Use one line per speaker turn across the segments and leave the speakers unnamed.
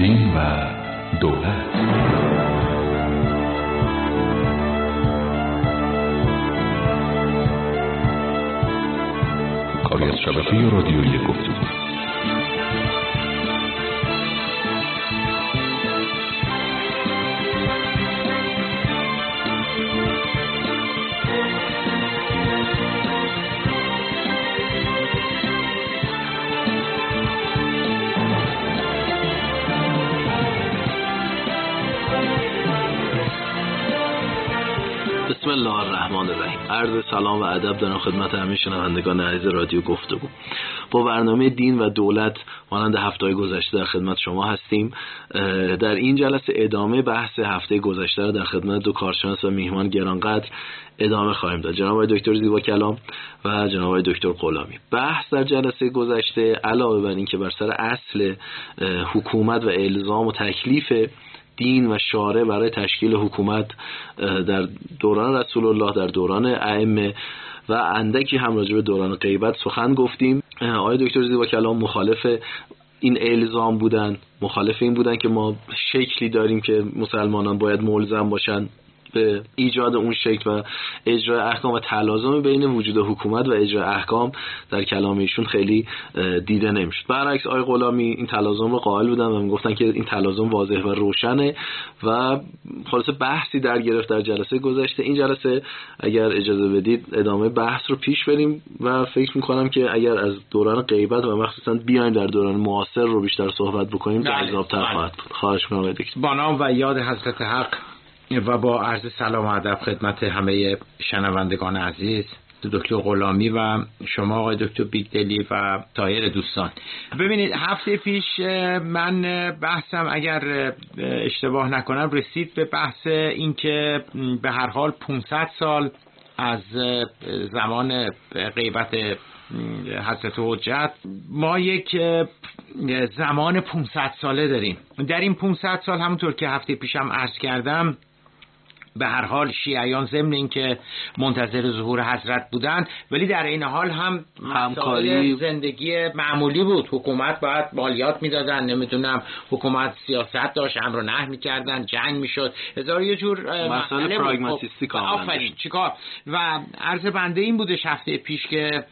دین و دولت. کاری از شبکه رادیویی گفتگو.
بسم الله الرحمن الرحیم. عرض سلام و ادب دارم خدمت همه شنوندگان عزیز رادیو گفتگو. با برنامه دین و دولت مانند هفته‌های گذشته در خدمت شما هستیم. در این جلسه ادامه بحث هفته گذشته را در خدمت دو کارشناس و میهمان گرانقدر ادامه خواهیم داد، جناب آقای دکتر زیبا کلام و جناب آقای دکتر غلامی. بحث در جلسه گذشته علاوه بر این که بر سر اصل حکومت و الزام و تکلیف دین و شارع برای تشکیل حکومت در دوران رسول الله، در دوران ائمه و اندکی هم راجع به دوران غیبت سخن گفتیم. آقای دکتر زیبا کلام مخالف این الزام بودن، مخالف این بودن که ما شکلی داریم که مسلمانان باید ملزم باشن به ایجاد اون شکل و اجرای احکام و تلازم بین وجود حکومت و اجرای احکام در کلام ایشون خیلی دیده نمیشد. برعکس آقای غلامی این تلازم رو قائل بودن و میگفتن که این تلازم واضح و روشنه و خلاصه بحثی در گرفت در جلسه گذشته. این جلسه اگر اجازه بدید ادامه بحث رو پیش بریم و فکر میکنم که اگر از دوران غیبت و مخصوصا بیایم در دوران معاصر رو بیشتر صحبت بکنیم جذاب‌تر خواهد بود. خواهش می‌کنم دکتر.
با نام و یاد حضرت حق و با عرض سلام و ادب خدمت همه شنوندگان عزیز، دکتر غلامی و شما آقای دکتر بیگدلی و سایر دوستان. ببینید هفته پیش من بحثم اگر اشتباه نکنم رسید به بحث این که به هر حال 500 سال از زمان غیبت حضرت حجت ما یک زمان 500 ساله داریم. در این 500 سال همونطور که هفته پیشم عرض کردم به هر حال شیعیان ضمن این که منتظر ظهور حضرت بودن ولی در این حال هم همکاری زندگی معمولی بود. حکومت باید مالیات میدادن، نمیدونم حکومت سیاست داشت، امر و نهی میکردن، جنگ میشد، هزار یه جور مسئله
پراگماتیستی
آفرین چیکار. و عرض بنده این بودش هفته پیش که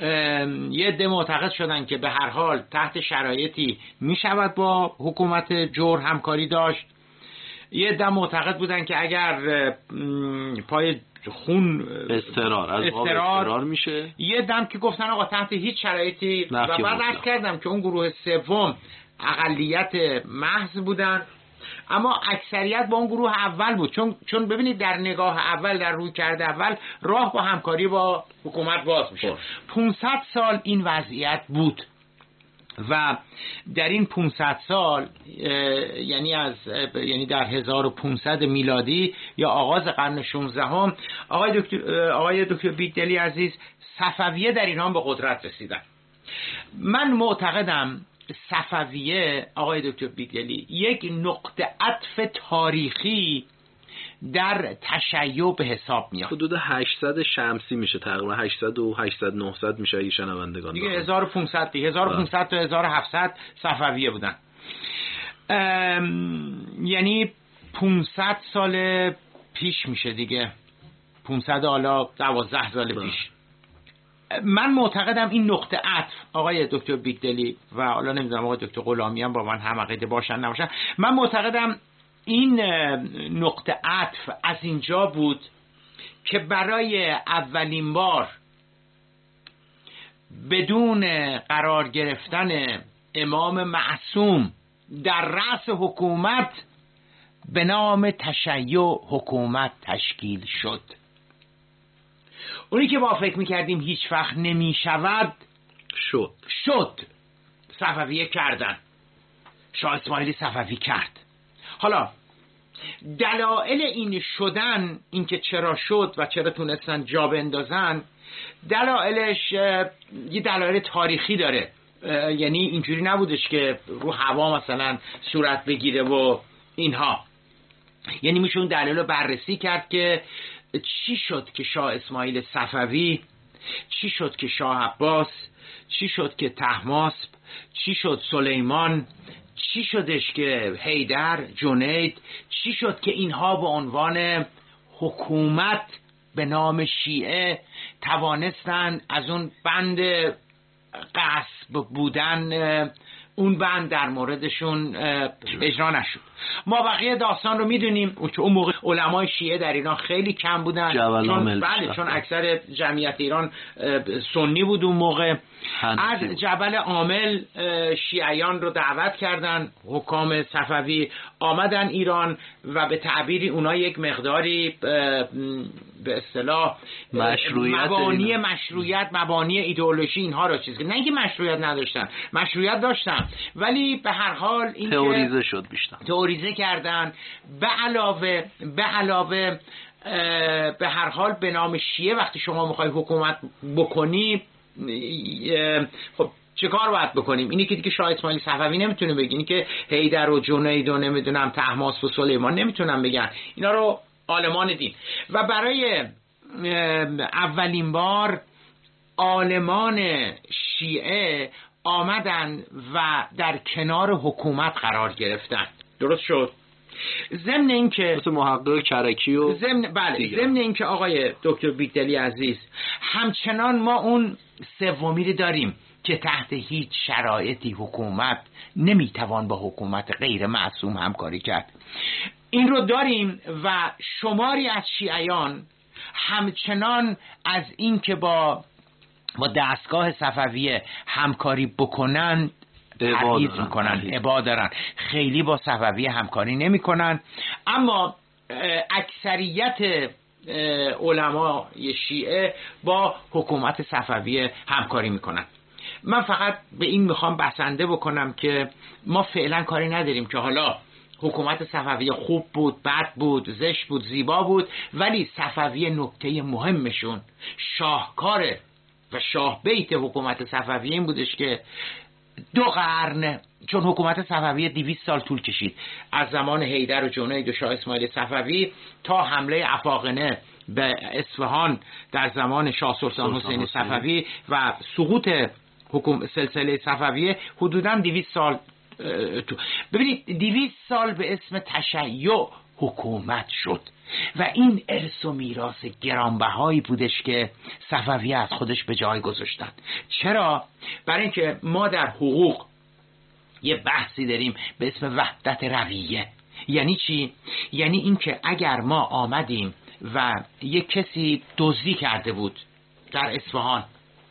یه عده معتقد شدن که به هر حال تحت شرایطی میشود با حکومت جور همکاری داشت. یه عده معتقد بودن که اگر پای خون
استقرار میشه.
یه دم که گفتن آقا تحت هیچ شرایطی. و بعد عرض کردم که اون گروه سوم اقلیت محض بودن اما اکثریت با اون گروه اول بود، چون ببینید در نگاه اول، در روی کرده اول راه با همکاری با حکومت باز میشه. 500 سال این وضعیت بود و در این 500 سال یعنی در 1500 میلادی یا آغاز قرن 16 آقای دکتر بیگدلی عزیز صفویه در ایران به قدرت رسیدن. من معتقدم صفویه آقای دکتر بیگدلی یک نقطه عطف تاریخی در تشیع به حساب میاد.
حدود 800 شمسی میشه، تقریبا 800 و 800 900 میشه اگه شنوندگان
دیگه 1500 تا 1700 صفویه بودن. یعنی 500 سال پیش میشه دیگه، 500 حالا 12 سال پیش. من معتقدم این نقطه عطف آقای دکتر بیگدلی و حالا نمیدونم آقای دکتر غلامی هم با من هم عقیده باشن نباشن، من معتقدم این نقطه عطف از اینجا بود که برای اولین بار بدون قرار گرفتن امام معصوم در رأس حکومت به نام تشیع حکومت تشکیل شد. اونی که ما فکر میکردیم هیچ وقت نمیشود شد. صفویه کردن، شاه اسماعیل صفوی کرد. حالا دلایل این شدن، این که چرا شد و چرا تونستن جا بندازن، دلایلش یه دلایل تاریخی داره. یعنی اینجوری نبودش که رو هوا مثلا صورت بگیره و اینها. یعنی میشه اون دلایل رو بررسی کرد که چی شد که شاه اسماعیل صفوی، چی شد که شاه عباس، چی شد که طهماسب، چی شد سلیمان، چی شدش که حیدر، جنید، چی شد که اینها به عنوان حکومت به نام شیعه توانستن از اون بند غصب بودن، اون بند در موردشون اجرا نشد. ما بقیه داستان رو میدونیم که اون موقع علمای شیعه در ایران خیلی کم بودن، چون اکثر جمعیت ایران سنی بود اون موقع. از جبل عامل شیعیان رو دعوت کردن، حکام صفوی آمدن ایران و به تعبیری اونا یک مقداری به اصطلاح مشروعیت مبانی ایدئولوژی اینها رو چیز، نه اینکه مشروعیت نداشتن، مشروعیت داشتن، ولی به هر حال این
تئوریزه شد، بیشتر تئوریزه
کردن. به علاوه به هر حال به نام شیعه وقتی شما میخوای حکومت بکنی، خب چه کار باید بکنیم؟ اینی که دیگه شاه اسماعیل صفوی نمیتونه بگه، اینی که حیدر و جنید و نمیدونم طهماسب و سلیمان نمیتونن بگن، اینا رو عالمان دین. و برای اولین بار عالمان شیعه آمدن و در کنار حکومت قرار گرفتن. درست شد؟ ضمن اینکه
مثل محقق کرکی و
ضمن اینکه آقای دکتر بیگدلی عزیز، همچنان ما اون سومی رو داریم که تحت هیچ شرایطی حکومت نمیتوان با حکومت غیر معصوم همکاری کرد. این رو داریم و شماری از شیعیان همچنان از این که با دستگاه صفویه همکاری بکنن پرهیز میکنن، ابا دارن، خیلی با صفویه همکاری نمیکنن. اما اکثریت علمای شیعه با حکومت صفویه همکاری میکنن. من فقط به این میخوام بسنده بکنم که ما فعلا کاری نداریم که حالا حکومت صفویه خوب بود، بد بود، زشت بود، زیبا بود، ولی صفویه نکته مهمشون شاهکاره و شاه بیت حکومت صفویه این بودش که 2 قرن، چون حکومت صفویه 200 سال طول کشید، از زمان حیدر و جنید و شاه اسماعیل صفوی تا حمله افاقنه به اصفهان در زمان شاه سلطان حسین صفوی و سقوط سلسله صفویه حدوداً 200 سال. ببینید 200 سال به اسم تشیع حکومت شد و این ارث و میراث گرانبهایی بودش که صفویه از خودش به جای گذاشتن. چرا؟ برای اینکه ما در حقوق یه بحثی داریم به اسم وحدت رویه. یعنی چی؟ یعنی اینکه اگر ما آمدیم و یک کسی دزدی کرده بود در اصفهان،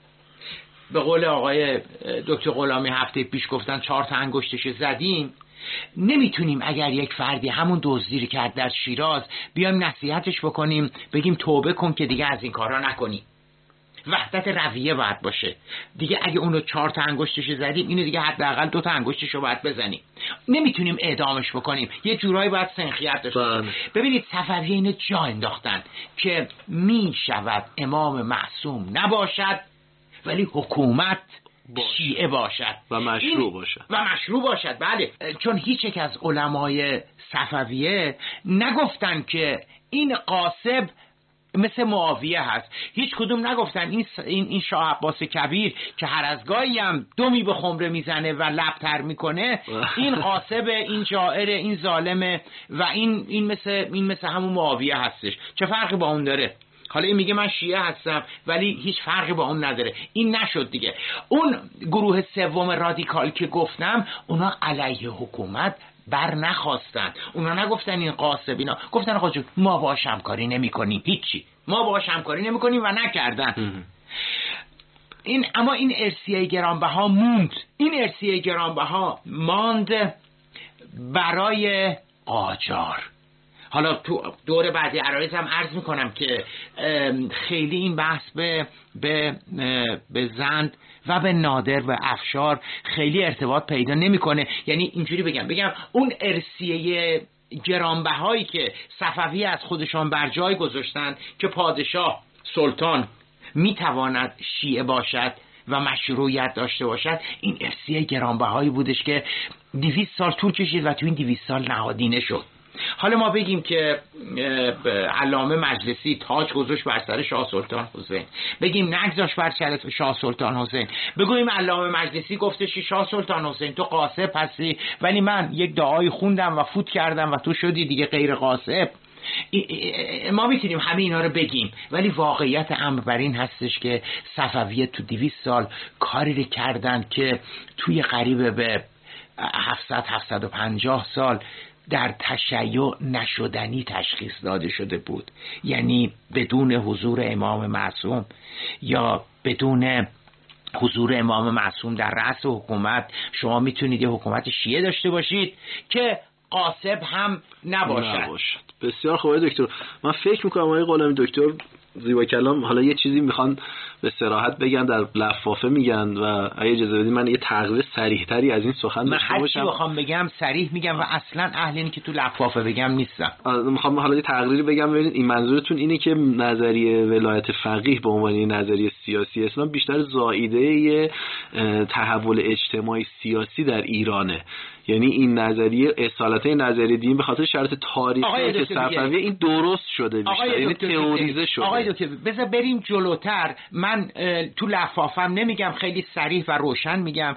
به قول آقای دکتر غلامی هفته پیش گفتن 4 تا انگشتش زدیم، نمیتونیم اگر یک فردی همون دزدی کرد در شیراز بیایم نصیحتش بکنیم بگیم توبه کن که دیگه از این کارا نکنی. وحدت رویه باید باشه دیگه. اگه اونو 4 تا انگشتش زدیم، اینو دیگه حداقل 2 تا انگشتشو باید بزنیم. نمیتونیم اعدامش بکنیم، یه جورایی باید سنخیت داشته باشه. ببینید صفویه اینو جا انداختن که میشود امام معصوم نباشد ولی حکومت شیعه باشد
و مشروع باشد.
بله، چون هیچ یک از علمای صفویه نگفتن که این غاصب مثل معاویه هست. هیچ کدوم نگفتن این شاه عباس کبیر که هر از گاهی هم دمی به خمره میزنه و لبتر میکنه این غاصبه، این جائره، این ظالمه و این مثل همون معاویه هستش. چه فرقی با اون داره؟ حالا این میگه من شیعه هستم ولی هیچ فرقی با اون نداره. این نشد دیگه. اون گروه سوم رادیکال که گفتم، اونا علیه حکومت بر نخواستن. اونا نگفتن این غاصب، اینا گفتن آقا جون ما باهاش همکاری نمی‌کنیم، هیچی، ما باهاش همکاری نمی‌کنیم و نکردن. اما این ارثیه گرانبها موند. این ارثیه گرانبها ماند برای قاجار. حالا تو دور بعدی عرایض هم عرض میکنم که خیلی این بحث به زند و به نادر و افشار خیلی ارتباط پیدا نمیکنه. یعنی اینجوری بگم اون ارثیه گرانبهایی که صفوی از خودشان بر جای گذاشتن که پادشاه سلطان میتواند شیعه باشد و مشروعیت داشته باشد، این ارثیه گرانبهایی بودش که 200 سال طول کشید و تو این 200 سال نهادینه شد. حالا ما بگیم که علامه مجلسی تاج گذاشت بر سر شاه سلطان حسین، بگیم نگذاشت بر سر شاه سلطان حسین، بگوییم علامه مجلسی گفتش که شاه سلطان حسین تو قاصب هستی ولی من یک دعایی خوندم و فوت کردم و تو شدی دیگه غیر قاصب. ما میتونیم همه اینا رو بگیم، ولی واقعیت امر بر این هستش که صفویه تو 200 سال کاری رو کردن که توی قریب به 750 سال در تشیع نشدنی تشخیص داده شده بود. یعنی بدون حضور امام معصوم یا بدون حضور امام معصوم در رأس حکومت شما میتونید یه حکومت شیعه داشته باشید که قاصب هم نباشد.
بسیار خوبه دکتر. من فکر میکنم آقای غلامی دکتر زیبا کلام حالا یه چیزی میخوان به صراحت بگن، در لفافه میگن و اگه اجازه بدید من یه تقریر صریح تری از این سخن داشته باشم.
من هر چی بخوام بگم صریح میگم و اصلا اهل اینی که تو لفافه بگم نیستم.
میخوام حالا یه تقریری بگم ببینید این منظورتون اینه که نظریه ولایت فقیه به عنوان نظریه سیاسی اسلام بیشتر زائیده تحول اجتماعی سیاسی در ایرانه، یعنی این نظریه اصالتا نظریه دین به خاطر شرط تاریخی که صفویه این درست شده بیشتر، یعنی تئوریزه شده.
آقای دکتر بذار بریم جلوتر. من تو لفافم نمیگم، خیلی صریح و روشن میگم.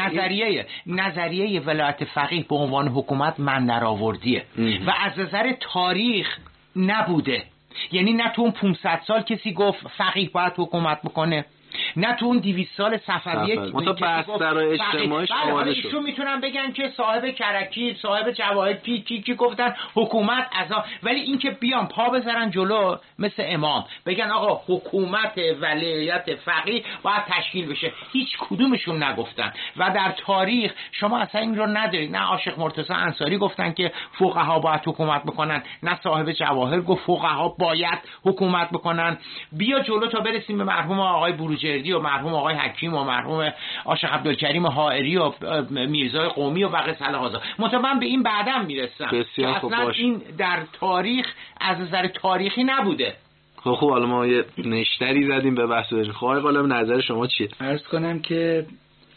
نظریه ولایت فقیه به عنوان حکومت من درآوردیه و از نظر تاریخ نبوده. یعنی نه تو اون 500 سال کسی گفت فقیه باید حکومت بکنه، نه تو اون 200 سال صفویه
بستر اجتماعیش آماده شد.
ایشون میتونن بگن که صاحب کرکی، صاحب جواهر کی گفتن حکومت ولی این که بیان پا بذارن جلو مثل امام بگن آقا حکومت ولایت فقیه باید تشکیل بشه، هیچ کدومشون نگفتن. و در تاریخ شما اصلا این رو ندارید. نه عاشق مرتضی انصاری گفتن که فقها باید حکومت بکنن، نه صاحب جواهر گفت فقها باید حکومت بکنن. بیا جلو تا برسیم به مرحوم آقای بروجردی و مرحوم آقای حکیم و مرحوم عاشق عبدالکریم حائری و میرزای قومی و بقیه صلاح‌آزاد. من به این بعدم میرسم که اصلا این در تاریخ از نظر تاریخی نبوده.
خب حالا ما یه نشتری زدیم به بحث بریم. خواهی قالم نظر شما چیه؟
عرض کنم که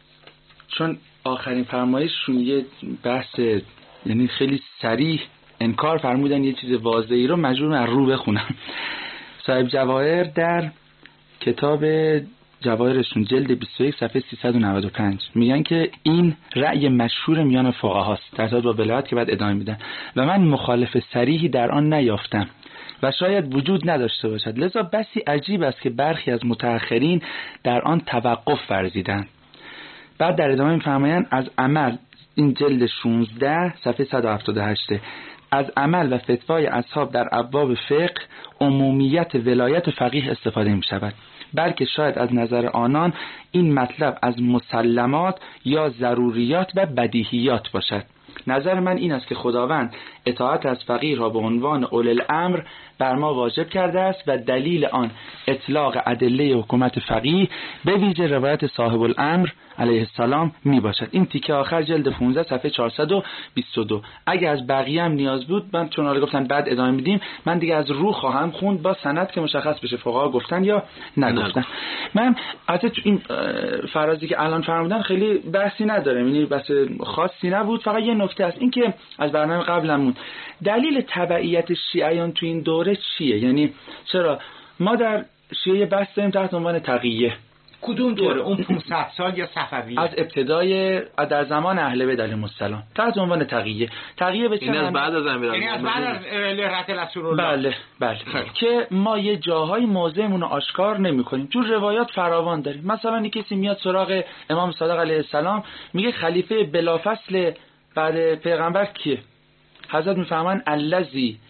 چون آخرین فرمایششون یه بحث یعنی خیلی صریح انکار فرمودن یه چیز واضحی رو مجبورم از رو بخونم. صاحب جواهر در کتاب جواهرشون جلد 21 صفحه 395 میگن که این رأی مشهور میان فقهاست در ارتباط با ولایت که بعد ادامه میدن و من مخالف صریحی در آن نیافتم و شاید وجود نداشته باشد، لذا بسی عجیب است که برخی از متأخرین در آن توقف ورزیدند. بعد در ادامه میفرمایند از عمل، این جلد 16 صفحه 178، از عمل و فتوای اصحاب در ابواب فقه عمومیت ولایت فقیه استفاده می شود، بلکه شاید از نظر آنان این مطلب از مسلمات یا ضروریات و بدیهیات باشد. نظر من این است که خداوند اطاعت از فقیه را به عنوان اولی الامر بر ما واجب کرده است و دلیل آن اطلاق ادله حکومت فقیه به ویژه روایت صاحب الامر علیه السلام می باشد. این تیکه آخر جلد 15 صفحه 422. اگه از بقیه هم نیاز بود، من چون حالا گفتن بعد ادامه میدیم، من دیگه از رو خواهم خوند با سند که مشخص بشه فقها گفتن یا نگفتن. من البته تو این فرازی که الان فرمودن خیلی بحثی نداره، یعنی بحث خاصی نبود، فقط یه نکته است، این که از برنامه قبلمون دلیل تبعیت شیعیان تو این دوره چیه؟ یعنی چرا ما در شیعه بحث داریم تحت عنوان تقیه؟
کدوم دوره؟ اون 500 سال یا صفویه؟
از ابتدای در زمان اهل بیت علیهم السلام تحت عنوان تقیه. تقیه به چه معنی؟
از بعد از امیر،
یعنی از بعد از لعنت رسول الله.
بله. که ما یه جاهای موضعمون رو آشکار نمی‌کنیم. چون روایات فراوان داریم. مثلا یک کسی میاد سراغ امام صادق علیه السلام میگه خلیفه بلافصل بعد پیغمبر کیه؟ حضرت میفهمن الذی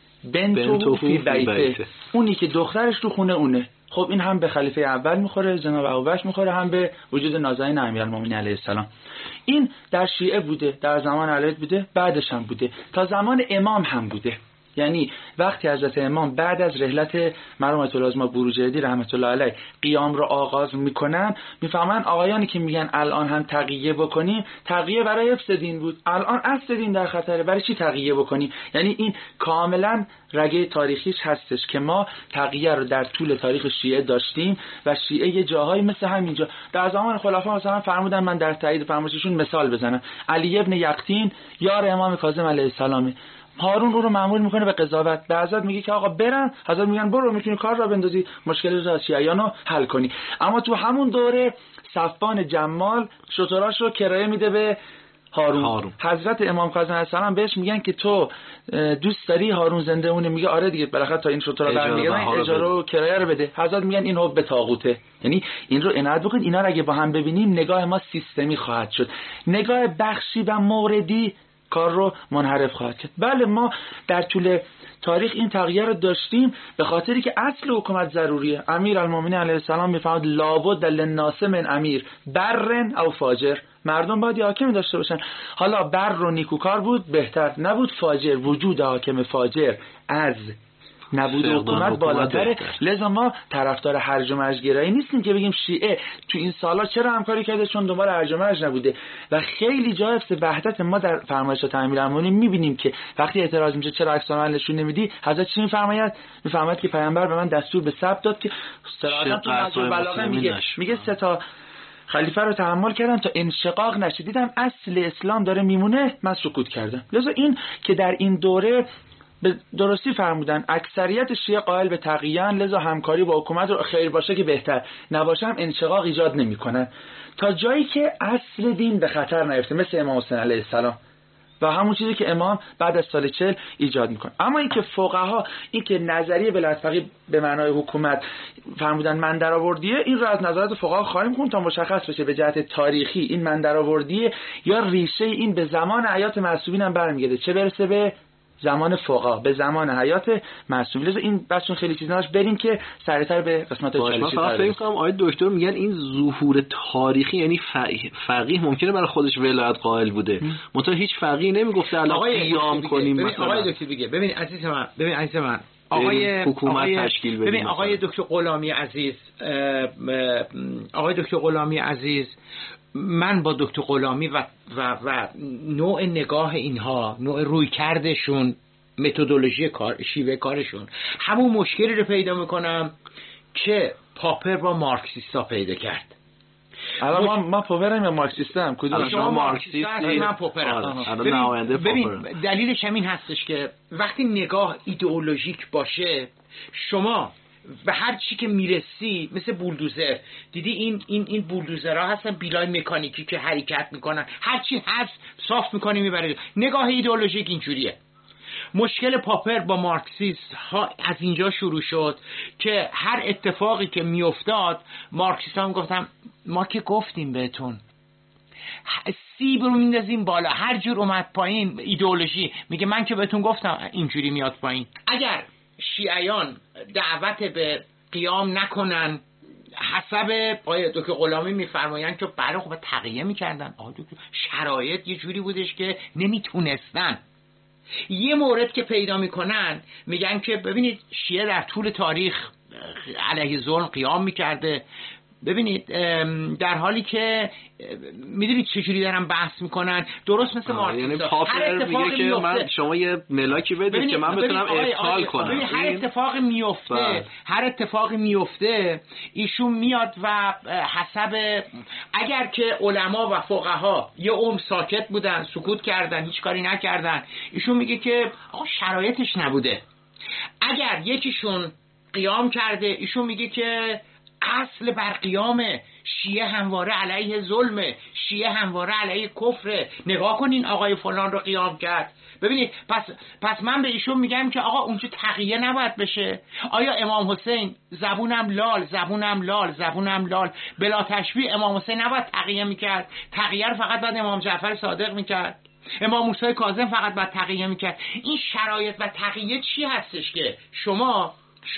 بنتو فی بیته، اونی که دخترش تو خونه اونه. خب این هم به خلیفه اول میخوره، جناب ابوبکر میخوره، هم به وجود نازنین امیرالمومنین علیه السلام. این در شیعه بوده، در زمان علی بوده، بعدش هم بوده، تا زمان امام هم بوده. یعنی وقتی حضرت امام بعد از رحلت مرحوم آیت الله بروجردی رحمت الله علیه قیام رو آغاز میکنن، میفهمن آقایانی که میگن الان هم تقیه بکنیم، تقیه برای حفظ دین بود، الان اصل دین در خطره، برای چی تقیه بکنیم؟ یعنی این کاملا رگه تاریخیش هستش که ما تقیه رو در طول تاریخ شیعه داشتیم و شیعه یه جاهایی مثل همینجا در زمان خلفا مثلا فرمودن، من در تایید فرمایششون مثال بزنم، علی ابن یقطین یار امام کاظم علیه السلام، هارون او رو مأمور میکنه به قضاوت. به حضرت میگه که آقا برن، حضرت میگن برو میتونی کار را بندازی، مشکل را شیعیانو حل کنی. اما تو همون دوره صفوان جمال شتراش رو کرایه میده به هارون. حضرت امام کاظم علیه السلام بهش میگن که تو دوست داری هارون زنده مونه؟ میگه آره دیگه، بالاخره تا این شترا برمیگردن اجاره و کرایه رو بده. حضرت میگن این حب طاغوته، یعنی این رو عنایت بکن. اینا رو اگه با هم ببینیم نگاه ما سیستمی خواهد شد، نگاه بخشی و موردی کار رو منحرف خواهد کرد. بله ما در طول تاریخ این تغییر رو داشتیم به خاطری که اصل حکومت ضروریه. امیرالمومنین علیه السلام میفرماد لابد للناس من امیر برن او فاجر، مردم باید حاکمی داشته باشن. حالا بر رو نیکوکار بود بهتر، نبود فاجر. وجود حاکم فاجر از نبود حکومت بالاتره. لذا ما طرفدار هرج و مرج گرایی نیستیم که بگیم شیعه تو این سالا چرا همکاری کرده، چون دنبال هرج و مرج نبوده. و خیلی جای وحدت ما در فرمایشات امیرالمومنین میبینیم که وقتی اعتراض میشه چرا عکس العمل نشون نمیدی، حضرت چی میفرماید؟ میفرماید که پیامبر به من دستور به ثبت داد که صراحتا تو نهج بلاغه میگه 3 تا خلیفه رو تحمل کردم تا انشقاق نشه، دیدم اصل اسلام داره میمونه، من سکوت کردم. لذا این که در این دوره به درستی فرمودن اکثریت شیعه قائل به تقیان، لذا همکاری با حکومت رو خیر باشه که بهتر، نباشه هم انشقاق ایجاد نمیکنن تا جایی که اصل دین به خطر نیفته، مثل امام حسین علیه السلام و همون چیزی که امام بعد از سال 40 ایجاد میکنه. اما این که فقها این که نظریه ولایت فقیه به معنای حکومت فرمودن من درآوردیه، این رو از نظرات فقها خواهیم خوند تا مشخص بشه به جهت تاریخی این من درآوردیه یا ریشه این به زمان حیات معصومین هم برمیگرده، چه برسه به زمان فقها، به زمان حیات معصومین. این بحثون خیلی چیزاش بریم که سریعتر به قسمت چالشی
من فکر کنم آقای دکتر میگن این ظهور تاریخی، یعنی فقیه ممکنه برای خودش ولایت قائل بوده، منتها هیچ فقیه نمیگفته الان قیام کنیم. مثلا
آقای دکتر بگه ببین عزیز من آقای
حکومت تشکیل بدیم.
ببین آقای دکتر غلامی عزیز، من با دکتر غلامی و نوع نگاه اینها، نوع روی کردشون، متدولوژی کار، شیوه کارشون، همون مشکلی رو پیدا میکنم که پاپر با مارکسیستا پیدا کرد.
الان ما پاپرم یا مارکسیستم؟ کدوم؟
شما مارکسیستی، من پاپرم. ببین دلیلش همین هستش که وقتی نگاه ایدئولوژیک باشه، شما به هر چی که میرسی مثل بولدوزر، دیدی این بولدوزرها هستن بیلای مکانیکی که حرکت میکنن، هر چی هست صاف میکنی میبره. نگاه ایدئولوژیک اینجوریه. مشکل پاپر با مارکسیست ها از اینجا شروع شد که هر اتفاقی که میافتاد مارکسیست ها میگفتن ما که گفتیم بهتون، سیب رو میندازیم بالا، هر جور اومد پایین ایدئولوژی میگه من که بهتون گفتم اینجوری میاد پایین. اگر شیعیان دعوت به قیام نکنن، حسب آقای دکتر غلامی میفرمایند که برای خب تقیه میکردن، شرایط یه جوری بودش که نمیتونستن. یه مورد که پیدا میکنن میگن که ببینید شیعه در طول تاریخ علیه ظلم قیام میکرده. ببینید در حالی که میدونید چجوری دارن بحث میکنن، درست مثل مارکسیستا،
یعنی پاپر میگه که من شما یه ملاکی بدید که من بتونم ابطال کنم.
هر اتفاقی میفته ایشون میاد و حسب، اگر که علما و فقها یه عمر ساکت بودن، سکوت کردن، هیچ کاری نکردن، ایشون میگه که آقا شرایطش نبوده. اگر یکیشون قیام کرده، ایشون میگه که اصل بر قیامه، شیعه همواره علیه ظلمه، شیعه همواره علیه کفره، نگاه کنین آقای فلان رو قیام کرد. ببینید پس من به ایشون میگم که آقا اونجا تقیه نباید بشه. آیا امام حسین زبونم لال بلا تشبیه امام حسین نباید تقیه میکرد؟ تقیه رو فقط بعد امام جعفر صادق میکرد. امام موسی کاظم فقط بعد تقیه میکرد. این شرایط و تقیه چی هستش که شما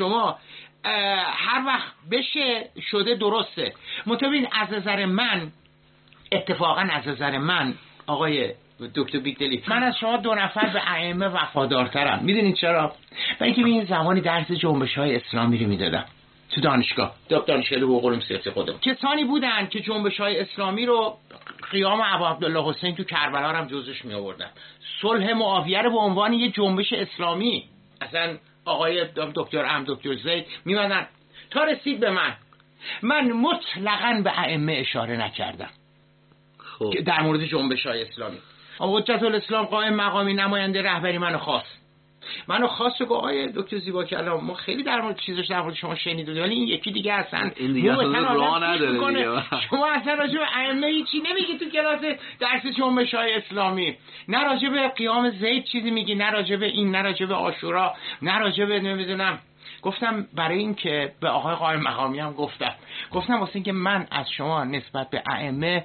هر وقت بشه شده درسته. متبین از نظر من، اتفاقا از نظر من آقای دکتر بیگدلی، من از شما 2 نفر به ائمه وفادارترم. میدونید چرا؟ برای اینکه این زمانی درس جنبش‌های اسلامی رو میدادم تو دانشگاه حقوق علوم سیاسی خودم. کسانی بودن که جنبش‌های اسلامی رو، قیام ابو عبدالله حسین تو کربلا هم جزش می آوردن، صلح معاویه رو به عنوان یه جنبش اسلامی، اصلا آقای دکتر زید میمدن تا رسید به من مطلقاً به ائمه اشاره نکردم در مورد جنبش‌های اسلامی. حجت الاسلام قائم مقامی نماینده رهبری منو خواست گفت آقای دکتر زیبا کلام ما خیلی در مورد چیزش در مورد شما شنیدیم ولی این یکی دیگه اصلا
این دیگه راه نداره دیگه.
شما اصلا راجع به ائمه هیچی نمیگی تو کلاس درس جنبش های اسلامی، نه راجع به قیام زید چیزی میگی، نه راجع به این، نه راجع به عاشورا، نه راجع به نمیدونم. گفتم برای این که به آقای قائم مقامی هم گفتم واسه این که من از شما نسبت به ائمه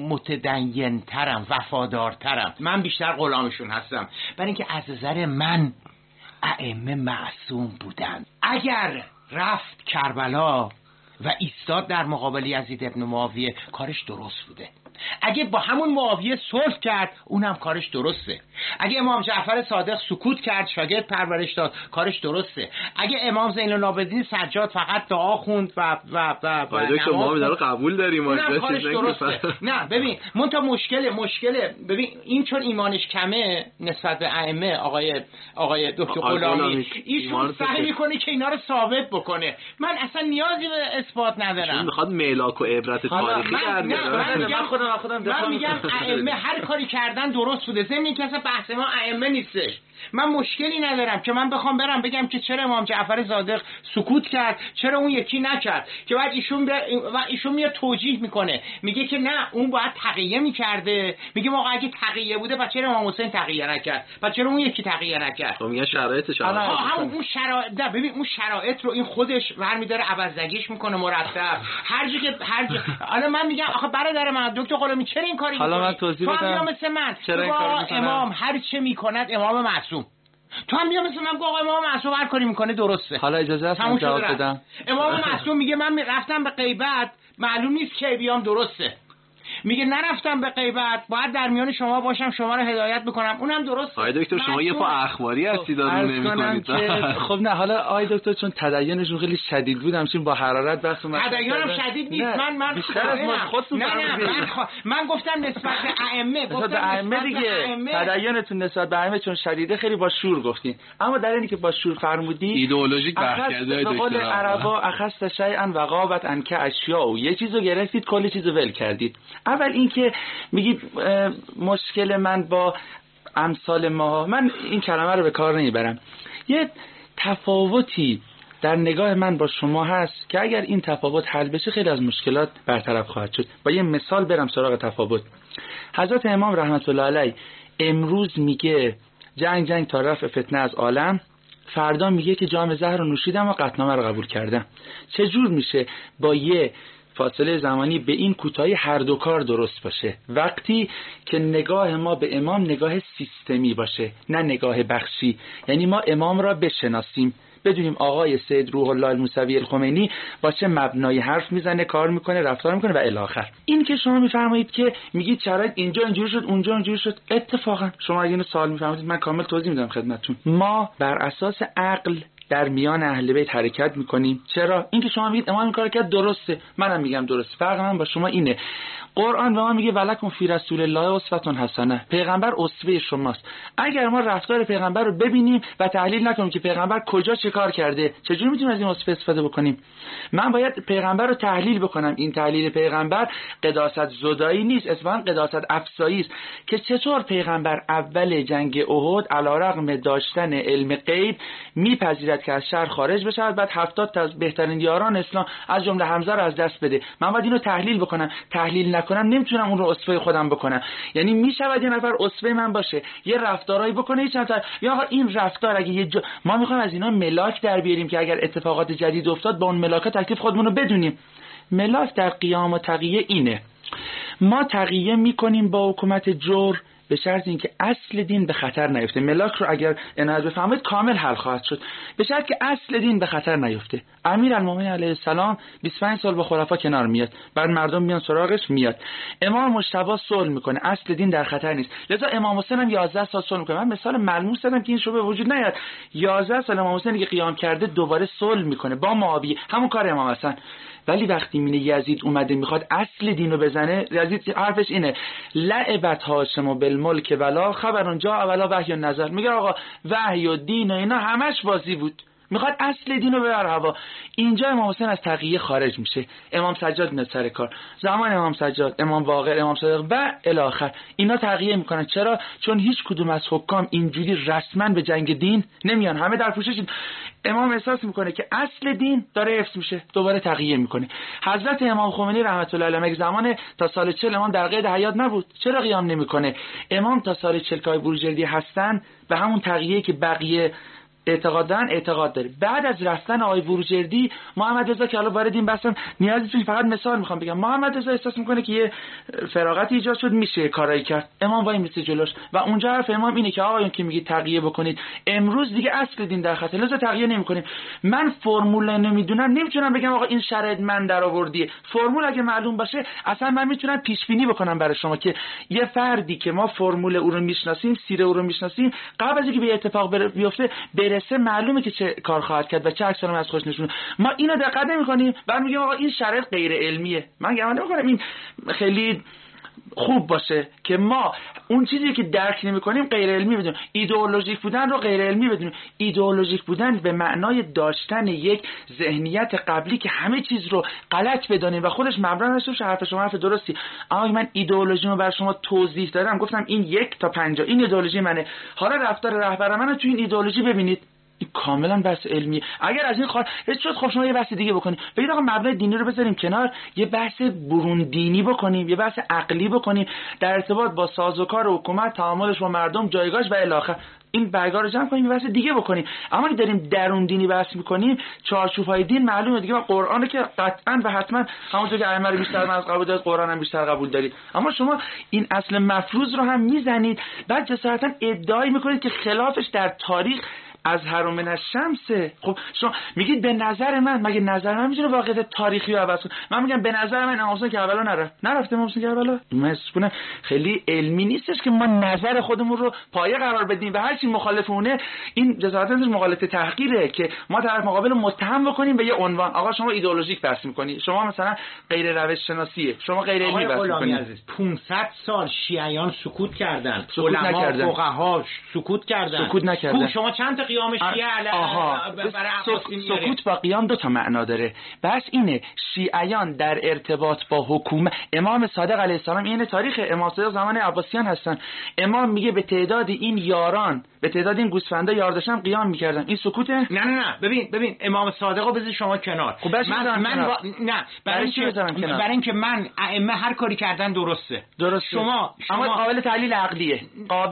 متدین‌ترم، وفادارترم، من بیشتر غلامشون هستم، برای اینکه از نظر من ائمه معصوم بودن. اگر رفت کربلا و ایستاد در مقابل یزید ابن معاویه کارش درست بوده، اگه با همون معاویه صلح کرد اونم کارش درسته، اگه امام جعفر صادق سکوت کرد شاگرد پرورش داد کارش درسته، اگه امام زین العابدین سجاد فقط دعا خوند و
دکتر ما رو قبول داریم
اونم کارش درسته. نه ببین منتها مشکل ببین این چون ایمانش کمه نسبت به ائمه آقای دکتر غلامی ایشون سعی میکنه که اینا رو ثابت بکنه. من اصلا نیازی به اثبات ندارم،
چون میخواد میلاک و عبرت تاریخی در بیاره.
من میگم ائمه هر کاری کردن درست بوده، ضمن که اصلا بحث ما ائمه نیستش. من مشکلی ندارم که من بخوام برم بگم که چرا امام جعفر صادق سکوت کرد چرا اون یکی نکرد، که بعد ایشون میاد توجیه میکنه میگه که نه اون باید تقیه میکرده، میگه ما اگه تقیه بوده پس چرا امام حسین تقیه نکرد، پس چرا اون یکی تقیه نکرد.
تو میگه شرایطش
همون اون شرایط ده. ببین اون شرایط رو این خودش برمی‌داره عوض‌زگیش میکنه مرتب هر جا حالا من میگم آخه برادر من دکتر غلامی چرا این کاری میکنی؟
حالا من توضیح بدم
مثل من
چرا این کارو میکنه.
امام هر چه میکند امام معصوم، تو هم بیا مثل من گفت امام معصوم هر کاری میکنه درسته.
حالا اجازه هست من جواب بدم.
امام معصوم میگه من رفتم به غیبت معلوم نیست کی بیام درسته، میگه نرفتم به غیبت باید در میان شما باشم شما رو هدایت بکنم، اونم درسته.
آقای دکتر شما یه پا اخباری هستی دارون نمی‌کنید.
خب نه حالا آقای دکتر چون تدینشون خیلی شدید بود همچین با حرارت بحث اومد.
تدینم شدید نیست. من
بیشتر از ما خودتون
من گفتم نسبت به ائمه،
گفتم ائمه دیگه تدینتون نسبت به ائمه چون شدیده خیلی با شور گفتین، اما در اینی که با شور فرمودی
ایدئولوژیک بحث کرده
دکتر. قول عربا اخذت شیئا و غابت عنک اشیاء، یه چیزو گرفتید کلی چیزو ول کردید. اول اینکه میگید مشکل من با امثال ما، من این کلمه رو به کار نمیبرم، یه تفاوتی در نگاه من با شما هست که اگر این تفاوت حل بشه خیلی از مشکلات برطرف خواهد شد. با یه مثال برم سراغ تفاوت. حضرت امام رحمت الله علیه امروز میگه جنگ تا رفع فتنه از عالم، فردا میگه که جام زهر رو نوشیدم و قطعنامه رو قبول کردم. چجور میشه با یه فاصله زمانی به این کوتاهی هر دو کار درست باشه؟ وقتی که نگاه ما به امام نگاه سیستمی باشه نه نگاه بخشی، یعنی ما امام را بشناسیم، بدونیم آقای سید روح الله الموسوی الخمینی با چه مبنای حرف میزنه، کار میکنه، رفتار میکنه و الی آخر. این که شما میفرمایید که میگید شرایط اینجا اینجوری شد اونجا اینجوری شد، اتفاقا شما اگه اینو سوال میفرمایید من کامل توضیح میدم خدمتتون. ما بر اساس عقل در میان اهل بیت حرکت میکنیم. چرا؟ اینکه شما میگید امام این کارو کرد درسته، منم میگم درسته. فرق من با شما اینه قرآن به ما میگه ولکم فی رسول الله اسوه حسنه، پیغمبر اسوه شماست. اگر ما رفتار پیغمبر رو ببینیم و تحلیل نکنیم که پیغمبر کجا چه کار کرده، چجوری میتونیم از این اسوه استفاده بکنیم؟ من باید پیغمبر رو تحلیل بکنم. این تحلیل پیغمبر قداست زدایی نیست، اتفاقا قداست افسایی است که چطور پیغمبر اول جنگ احد علیرغم داشتن علم غیب میپذیرد که از شهر خارج بشه، بعد 70 تا از بهترین یاران اسلام از جمله حمزه رو از دست بده. من باید اینو تحلیل بکنم. تحلیل نکنم نمیتونم اون رو اسوه خودم بکنم. یعنی میشود یه نفر اسوه من باشه، یه رفتارایی بکنه چند تا، یا آقا این رفتار اگه ما میخوایم از اینا ملاک در بیاریم که اگر اتفاقات جدید افتاد با اون ملاک تکلیف خودمون رو بدونیم. ملاک در قیام و تقیه اینه، ما تقیه میکنیم با حکومت جور به شرط اینکه اصل دین به خطر نیفته. ملاک رو اگر عنایت بفرمایید کامل حل خواهد شد، به شرط که اصل دین به خطر نیفته. امیرالمومنین علیه السلام 25 سال با خلفا کنار میاد، بعد مردم میان سراغش میاد. امام مجتبی صلح میکنه، اصل دین در خطر نیست. لذا امام حسین هم 11 سال صلح میکنه. من مثال ملموس زدم که این شبهه وجود نیاد. 11 سال امام حسین که قیام کرده دوباره صلح میکنه با معاویه، همون کار امام حسن. ولی وقتی مینه یزید اومده میخواد اصل دینو بزنه، یزید حرفش اینه لعبت هاشم بالملک ولا خبرون جا ولا وحی نظر. میگه آقا وحی و دین و اینا همش بازی بود، میخواد اصل دین رو ببر هوا. اینجا امام حسین از تقیه خارج میشه، امام سجاد میاد سر کار، زمان امام سجاد، امام باقر، امام صادق و الی آخر اینا تقیه میکنن. چرا؟ چون هیچ کدوم از حکام اینجوری رسما به جنگ دین نمیان، همه در پوشش امام احساس میکنه که اصل دین داره حفظ میشه، دوباره تقیه میکنه. حضرت امام خمینی رحمت الله علیه زمان تا سال 40 امام در قید حیات نبود، چرا قیام نمیکنه؟ امام تا سال 40 که بروجردی هستن به همون تقیه که بقیه اعتقاد داره. بعد از رفتن آقای بروجردی، محمد رضا که حالا وارد این بحثم نیازی نیست، فقط مثال میخوام بگم، محمد رضا احساس میکنه که یه فراغت ایجاد شد، میشه کارایی کرد، امام وای میسته جلوش و اونجا حرف امام اینه که آقایون که میگید تقیه بکنید، امروز دیگه اصل دین در خطر، لذا تقیه نمیکنیم. من فرمول نمیدونم، نمیتونم بگم آقا این شرایط من در آوردیه. فرمول اگه معلوم باشه اصلا من میتونم پیش بینی بکنم برای شما که یه فردی که ما فرمول او رو میشناسیم، سیره او رو میشناسیم، قبل از اینکه به اتفاق بیفته برسه معلومه که چه کار خواهد کرد و چه عکس‌العمل از خودش نشون. ما اینو دقت نمی‌کنیم، بعد میگیم آقا این شرایط غیر علمیه. من گمان نمی‌کنم این خیلی خوب باشه که ما اون چیزی که درک نمی‌کنیم غیر علمی بدونیم، ایدئولوژیک بودن رو غیر علمی بدونیم. ایدئولوژیک بودن به معنای داشتن یک ذهنیت قبلی که همه چیز رو غلط بدونیم و خودش مبرا نشه. حرف شما حرف درستی. اما من ایدئولوژیمو برای شما توضیح دادم، گفتم این 1 تا 50 این ایدئولوژی منه، حالا رفتار رهبر منو تو این ایدئولوژی ببینید. این کاملا بحث علمیه. اگر از این شد خب شما یه بحث دیگه بکنید، بگید آقا مبنای دینی رو بذاریم کنار، یه بحث برون دینی بکنیم، یه بحث عقلی بکنیم در ارتباط با سازوکار حکومت، تعاملش با مردم، جایگاهش و الی آخر. این برگا رو جمع کنیم، یه بحث دیگه بکنیم. اما که داریم درون دینی بحث میکنیم، چارچوب‌های دین معلومه دیگه. قرآن که قطعا و حتما همونطور که ائمه رو بیشتر از قبول دارید، قرآن هم بیشتر قبول دارید. اما شما این اصل مفروض رو هم میزنید، بعد جسارتا ادعای میکنید که خلافش در تاریخ از هر من الشمس. خب شما میگید به نظر من، مگه نظر من میتونه واقعیت تاریخی رو عوض کنه؟ من میگم به نظر من امام حسین کربلا نرفته. امام حسین کربلا مسکونه خیلی علمی نیستش که ما نظر خودمون رو پایه قرار بدیم و هر چی مخالف اونه این جزئیاتش مقالطه تحقیره که ما طرف مقابل رو متهم بکنیم به یه عنوان. آقا شما ایدئولوژیک بحث میکنی، شما مثلا غیر روش شناسیه، شما غیر علمی بحث میکنید.
500 سال شیعیان سکوت کردن، علما فقها سکوت کردن. شما چند قیام شیعه
سکوت با قیام 2 تا معنا داره. بس اینه شیعیان در ارتباط با حکومت، امام صادق علیه السلام این تاریخ امام صادق زمان عباسیان هستن، امام میگه به تعداد این یاران، به تعداد این گوسفندا یار داشتن قیام میکردن. این سکوته؟
نه ببین امام صادقو بذار شما کنار.
خب
نه برای اینکه من ائمه هر کاری کردن درسته. شما
اما قابل تحلیل عقلیه.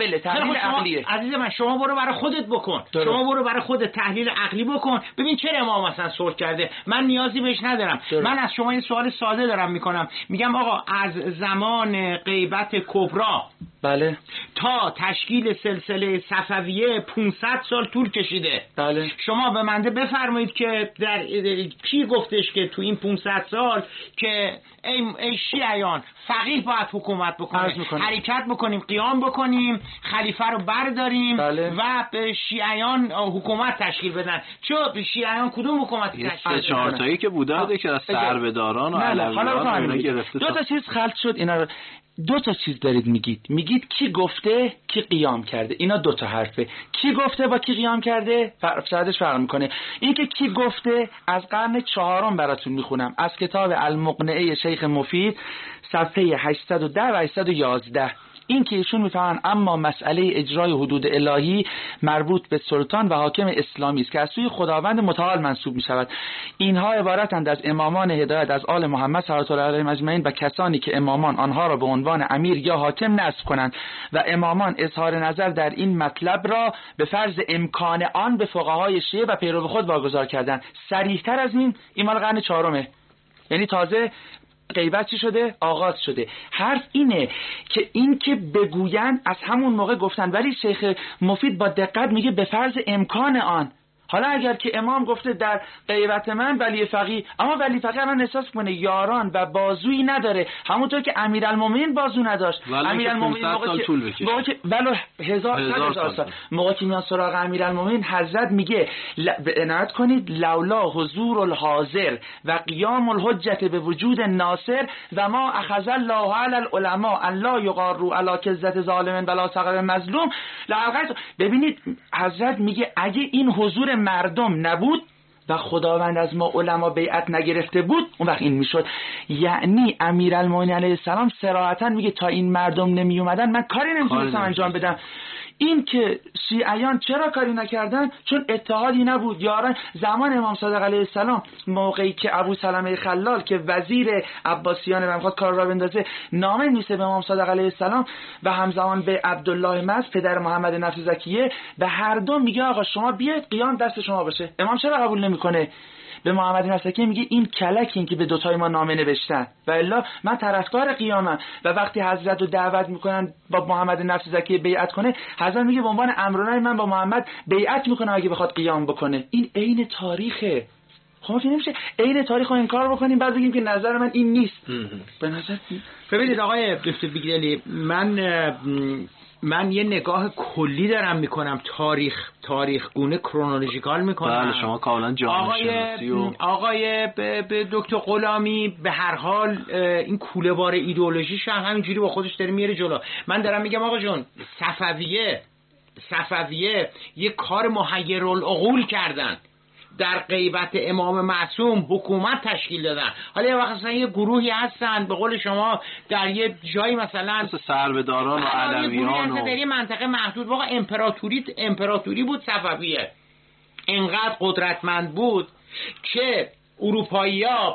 عزیز من شما برو برای خودت بکن. شما برو برای خودت تحلیل عقلی بکن، ببین چرا امام مثلا صلح کرده. من نیازی بهش ندارم. من از شما این سوال ساده دارم میکنم، میگم آقا از زمان غیبت کبرا
بله
تا تشکیل سلسله صفویه 500 سال طول کشیده.
بله.
شما به منده بفرمایید که در کی گفتش که تو این 500 سال که ای شیعیان فقیه باید حکومت بکنه، حرکت بکنیم، قیام بکنیم، خلیفه رو برداریم
بله.
و به شیعیان حکومت تشکیل بدن. چون شیعیان کدوم حکومت تشکیل بدن؟
4 تایی که بوده که از سربداران و علویان گرفته.
2 تا چیز خلط شد. اینا رو 2 تا چیز دارید میگید کی گفته کی قیام کرده. اینا 2 تا حرفه. کی گفته با کی قیام کرده فرق میکنه. این که کی گفته از قرن 4 براتون میخونم از کتاب المقنعه شیخ مفید صفحه 810 و 811. این که ایشون میفهمن اما مسئله اجرای حدود الهی مربوط به سلطان و حاکم اسلامی است که از سوی خداوند متعال منصوب می شود. اینها عبارتند از امامان هدایت از آل محمد صلی الله علیه و اجمعین و کسانی که امامان آنها را به عنوان امیر یا حاکم نصب کنند و امامان اظهار نظر در این مطلب را به فرض امکان آن به فقهای شیعه و پیرو خود واگذار کردند. صریح‌تر از این مال قرن 4، یعنی تازه غیبت چی شده؟ آغاز شده. حرف اینه که این که بگویند از همون موقع گفتن، ولی شیخ مفید با دقت میگه به فرض امکان آن. حالا اگر که امام گفته در غیبت من ولی فقیه، اما ولی فقیه من احساس کنه یاران و بازویی نداره، همونطور که امیرالمومنین بازو نداشت.
امیرالمومنین
موقعی که ولو 1000 سال موقعی که میان سراغ امیرالمومنین حضرت میگه عنایت کنید لولا حضور الحاضر و قیام الحجت به وجود ناصر و ما اخذ الله علی العلماء ان لا یغاروا علی کذت ظالم ولا صغر مظلوم. ببینید حضرت میگه اگه این حضور مردم نبود و خداوند از ما علما بیعت نگرفته بود، اون وقت این میشد. یعنی امیرالمومنین علیه السلام صراحتا میگه تا این مردم نمی اومدن من کاری نمیتونستم انجام بدم. این که شیعیان چرا کاری نکردن؟ چون اتحادی نبود. یاران زمان امام صادق علیه السلام، موقعی که ابو سلمه خلال که وزیر عباسیان و میخواد کار را بندازه نامه نویسه به امام صادق علیه السلام و همزمان به عبدالله مز پدر محمد نفس زکیه، به هر دو میگه آقا شما بیاید قیام دست شما باشه. امام چرا قبول نمیکنه؟ به محمد نفس زکی میگه این کلکین که به دوتای ما نامه نوشتن و الا من طرفدار قیامم. و وقتی حضرت رو دعوت میکنن با محمد نفس زکی بیعت کنه، حضرت میگه به عنوان امرنای من با محمد بیعت میکنم اگه بخواد قیام بکنه. این عین تاریخه. خب که نمیشه عین تاریخ رو انکار بکنیم بعد بگیم که نظر من این نیست. به نظر
ببینید آقای دکتر بیگدلی، من یه نگاه کلی دارم میکنم، تاریخ گونه کرونولوژیکال میکنم.
بله شما کاملا جامعه شناسی و
آقای به دکتر غلامی به هر حال این کوله بار ایدئولوژیش هم همینجوری با خودش داره میاره جلو. من دارم میگم آقا جون، صفویه یه کار محیرالعقول کردن، در غیبت امام معصوم حکومت تشکیل دادن. حالا یه وقت مثلا یه گروهی هستن به قول شما در یه جایی مثلا
سربداران و علویان
در یه منطقه محدود، واقعا امپراتوری بود صفویه، انقدر قدرتمند بود که اروپایی‌ها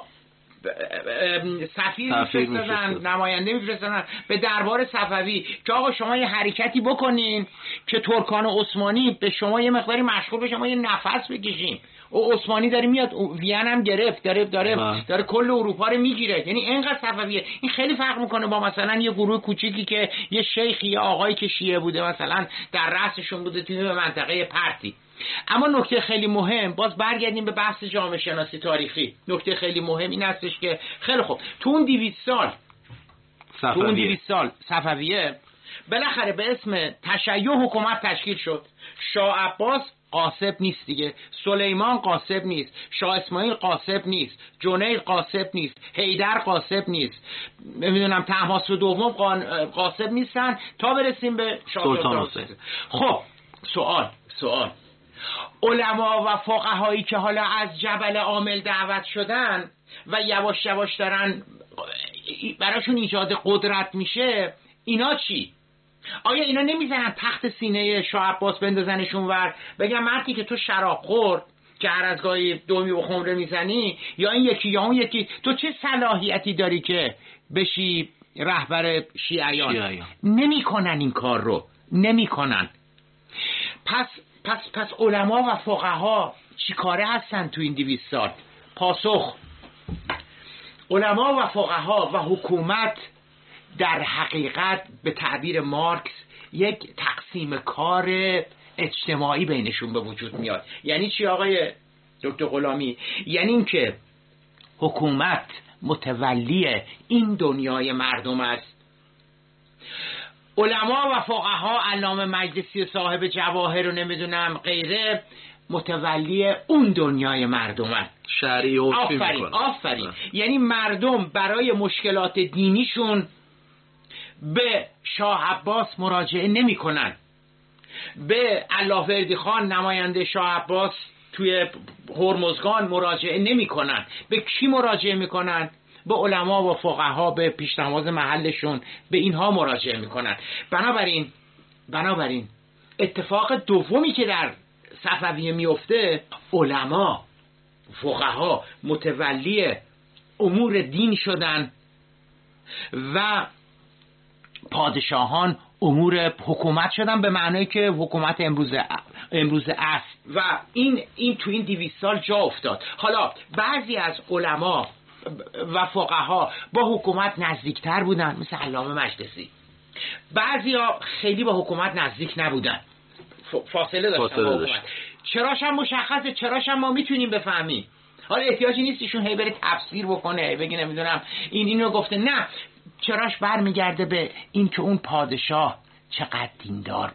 سفیر میفرستادن، نماینده میفرستادن به دربار صفوی که آقا شما یه حرکتی بکنین که ترکان عثمانی به شما یه مقداری مشغول بشن، شما یه نفس بکشین. او عثمانی داره میاد، وین هم گرفت، داره کل اروپا رو میگیره. یعنی اینقدر صفویه. این خیلی فرق میکنه با مثلا یه گروه کوچیکی که یه شیخی یا آقایی که شیعه بوده مثلا در رأسشون بوده توی منطقه پرتی. اما نکته خیلی مهم، باز برگردیم به بحث جامعه شناسی تاریخی، نکته خیلی مهم این هستش که خیلی خوب تو اون 200 سال صفویه بالاخره به اسم تشیع حکومت تشکیل شد. شاه عباس قاسب نیست دیگه، سلیمان قاسب نیست، شاه اسماعیل قاسب نیست، جنید قاسب نیست، حیدر قاسب نیست، نمیدونم طهماسب دوم قاسب نیستن تا برسیم به شاه سلطان حسین. خب سوال علما و فقهایی که حالا از جبل عامل دعوت شدن و یواش یواش دارن براشون ایجاد قدرت میشه، اینا چی؟ آیا اینا نمیزنن تخت سینه شاه عباس بندازنشون ور بگن مردی که تو شراب خور که هر از گاهی دومی و خمره میزنی یا این یکی یا اون یکی، تو چه صلاحیتی داری که بشی رهبر شیعیان؟ نمیکنن این کار رو، نمیکنن. پس علما و فقها چی کاره هستن تو این 200 سال؟ پاسخ: علما و فقها و حکومت در حقیقت به تعبیر مارکس یک تقسیم کار اجتماعی بینشون به وجود میاد. یعنی چی آقای دکتر غلامی؟ یعنی این که حکومت متولی این دنیای مردم است، علما و فقها علامه مجلسی صاحب جواهر رو نمیدونم غیره متولی اون دنیای مردم است.
شرعی و
آفرین. یعنی مردم برای مشکلات دینیشون به شاه عباس مراجعه نمی کنن، به اللهوردی خان نماینده شاه عباس توی هرمزگان مراجعه نمی کنن. به کی مراجعه می کنن؟ به علما و فقها، به پیشنماز محلشون، به اینها مراجعه می کنن. بنابراین اتفاق دومی که در صفویه میفته، علما فقها متولی امور دین شدن و پادشاهان امور حکومت شدن، به معنی که حکومت امروز است. و این تو این 200 سال جا افتاد. حالا بعضی از علما و فقها با حکومت نزدیکتر بودن مثل علامه مجلسی، بعضی ها خیلی با حکومت نزدیک نبودن، فاصله داشتن با حکومت. چراش هم مشخصه، چراش هم ما میتونیم بفهمیم. حالا احتیاجی نیست ایشون هی بره تفسیر بکنه بگه نمیدونم اینو گفته، نه، چراش برمیگرده به این که اون پادشاه چقدر دیندار بود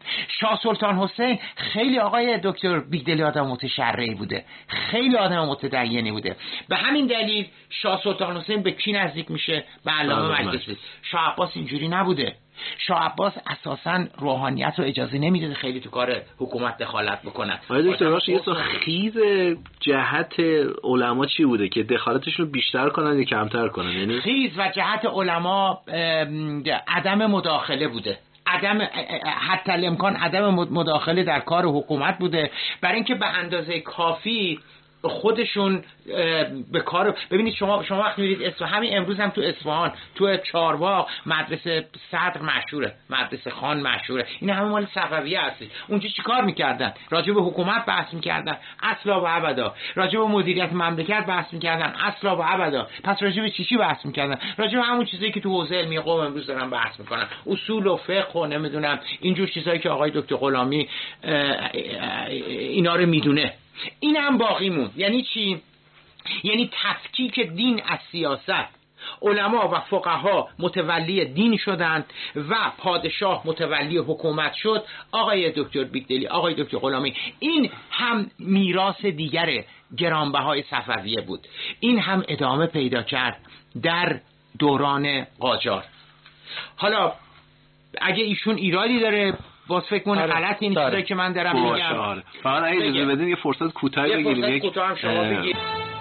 شاه سلطان حسین خیلی آقای دکتر بیگدلی آدم متشرعی بوده، خیلی آدم متدینی بوده. به همین دلیل شاه سلطان حسین به کی نزدیک میشه؟ به علامه مجلسی. شاه عباس اینجوری نبوده. شاه عباس اساساً روحانیت رو اجازه نمیده خیلی تو کار حکومت دخالت بکنن.
آقای دکتر باشه یه خیز جهت علما چی بوده که دخالتشون رو بیشتر کنن یا کمتر کنن؟ یعنی
خیز و جهت علما عدم مداخله بوده، حتی الامکان عدم مداخله در کار حکومت بوده، برای اینکه به اندازه کافی خودشون به کار. ببینید شما وقتی میرید اصفهان، همین امروز هم تو اصفهان تو چارباغ مدرسه صدر مشهوره، مدرسه خان مشهوره، این همه مال صفویه هستی. اونجا چیکار میکردن؟ راجع به حکومت بحث میکردن اصلا و ابدا، راجع به مدیریت مملکت بحث میکردن اصلا و ابدا. پس راجع به چی بحث میکردن؟ راجع به همون چیزایی که تو حوزه علمی قوم امروز دارن بحث میکنن، اصول و فقه و نمیدونم اینجور چیزایی که آقای دکتر غلامی اینا رو میدونه. این هم باقی موند. یعنی چی؟ یعنی تفکیک دین از سیاست. علما و فقها متولی دین شدند و پادشاه متولی حکومت شد. آقای دکتر بیگدلی، آقای دکتر غلامی، این هم میراث دیگر گرانبهای صفویه بود. این هم ادامه پیدا کرد در دوران قاجار. حالا اگه ایشون ایرادی داره باز فکر کنه غلط این چیزایی که من دارم میگم.
فقط اجازه بدین یه فرصت کوتاهی بگیریم.
یه فرصت کوتاه هم شما بگید.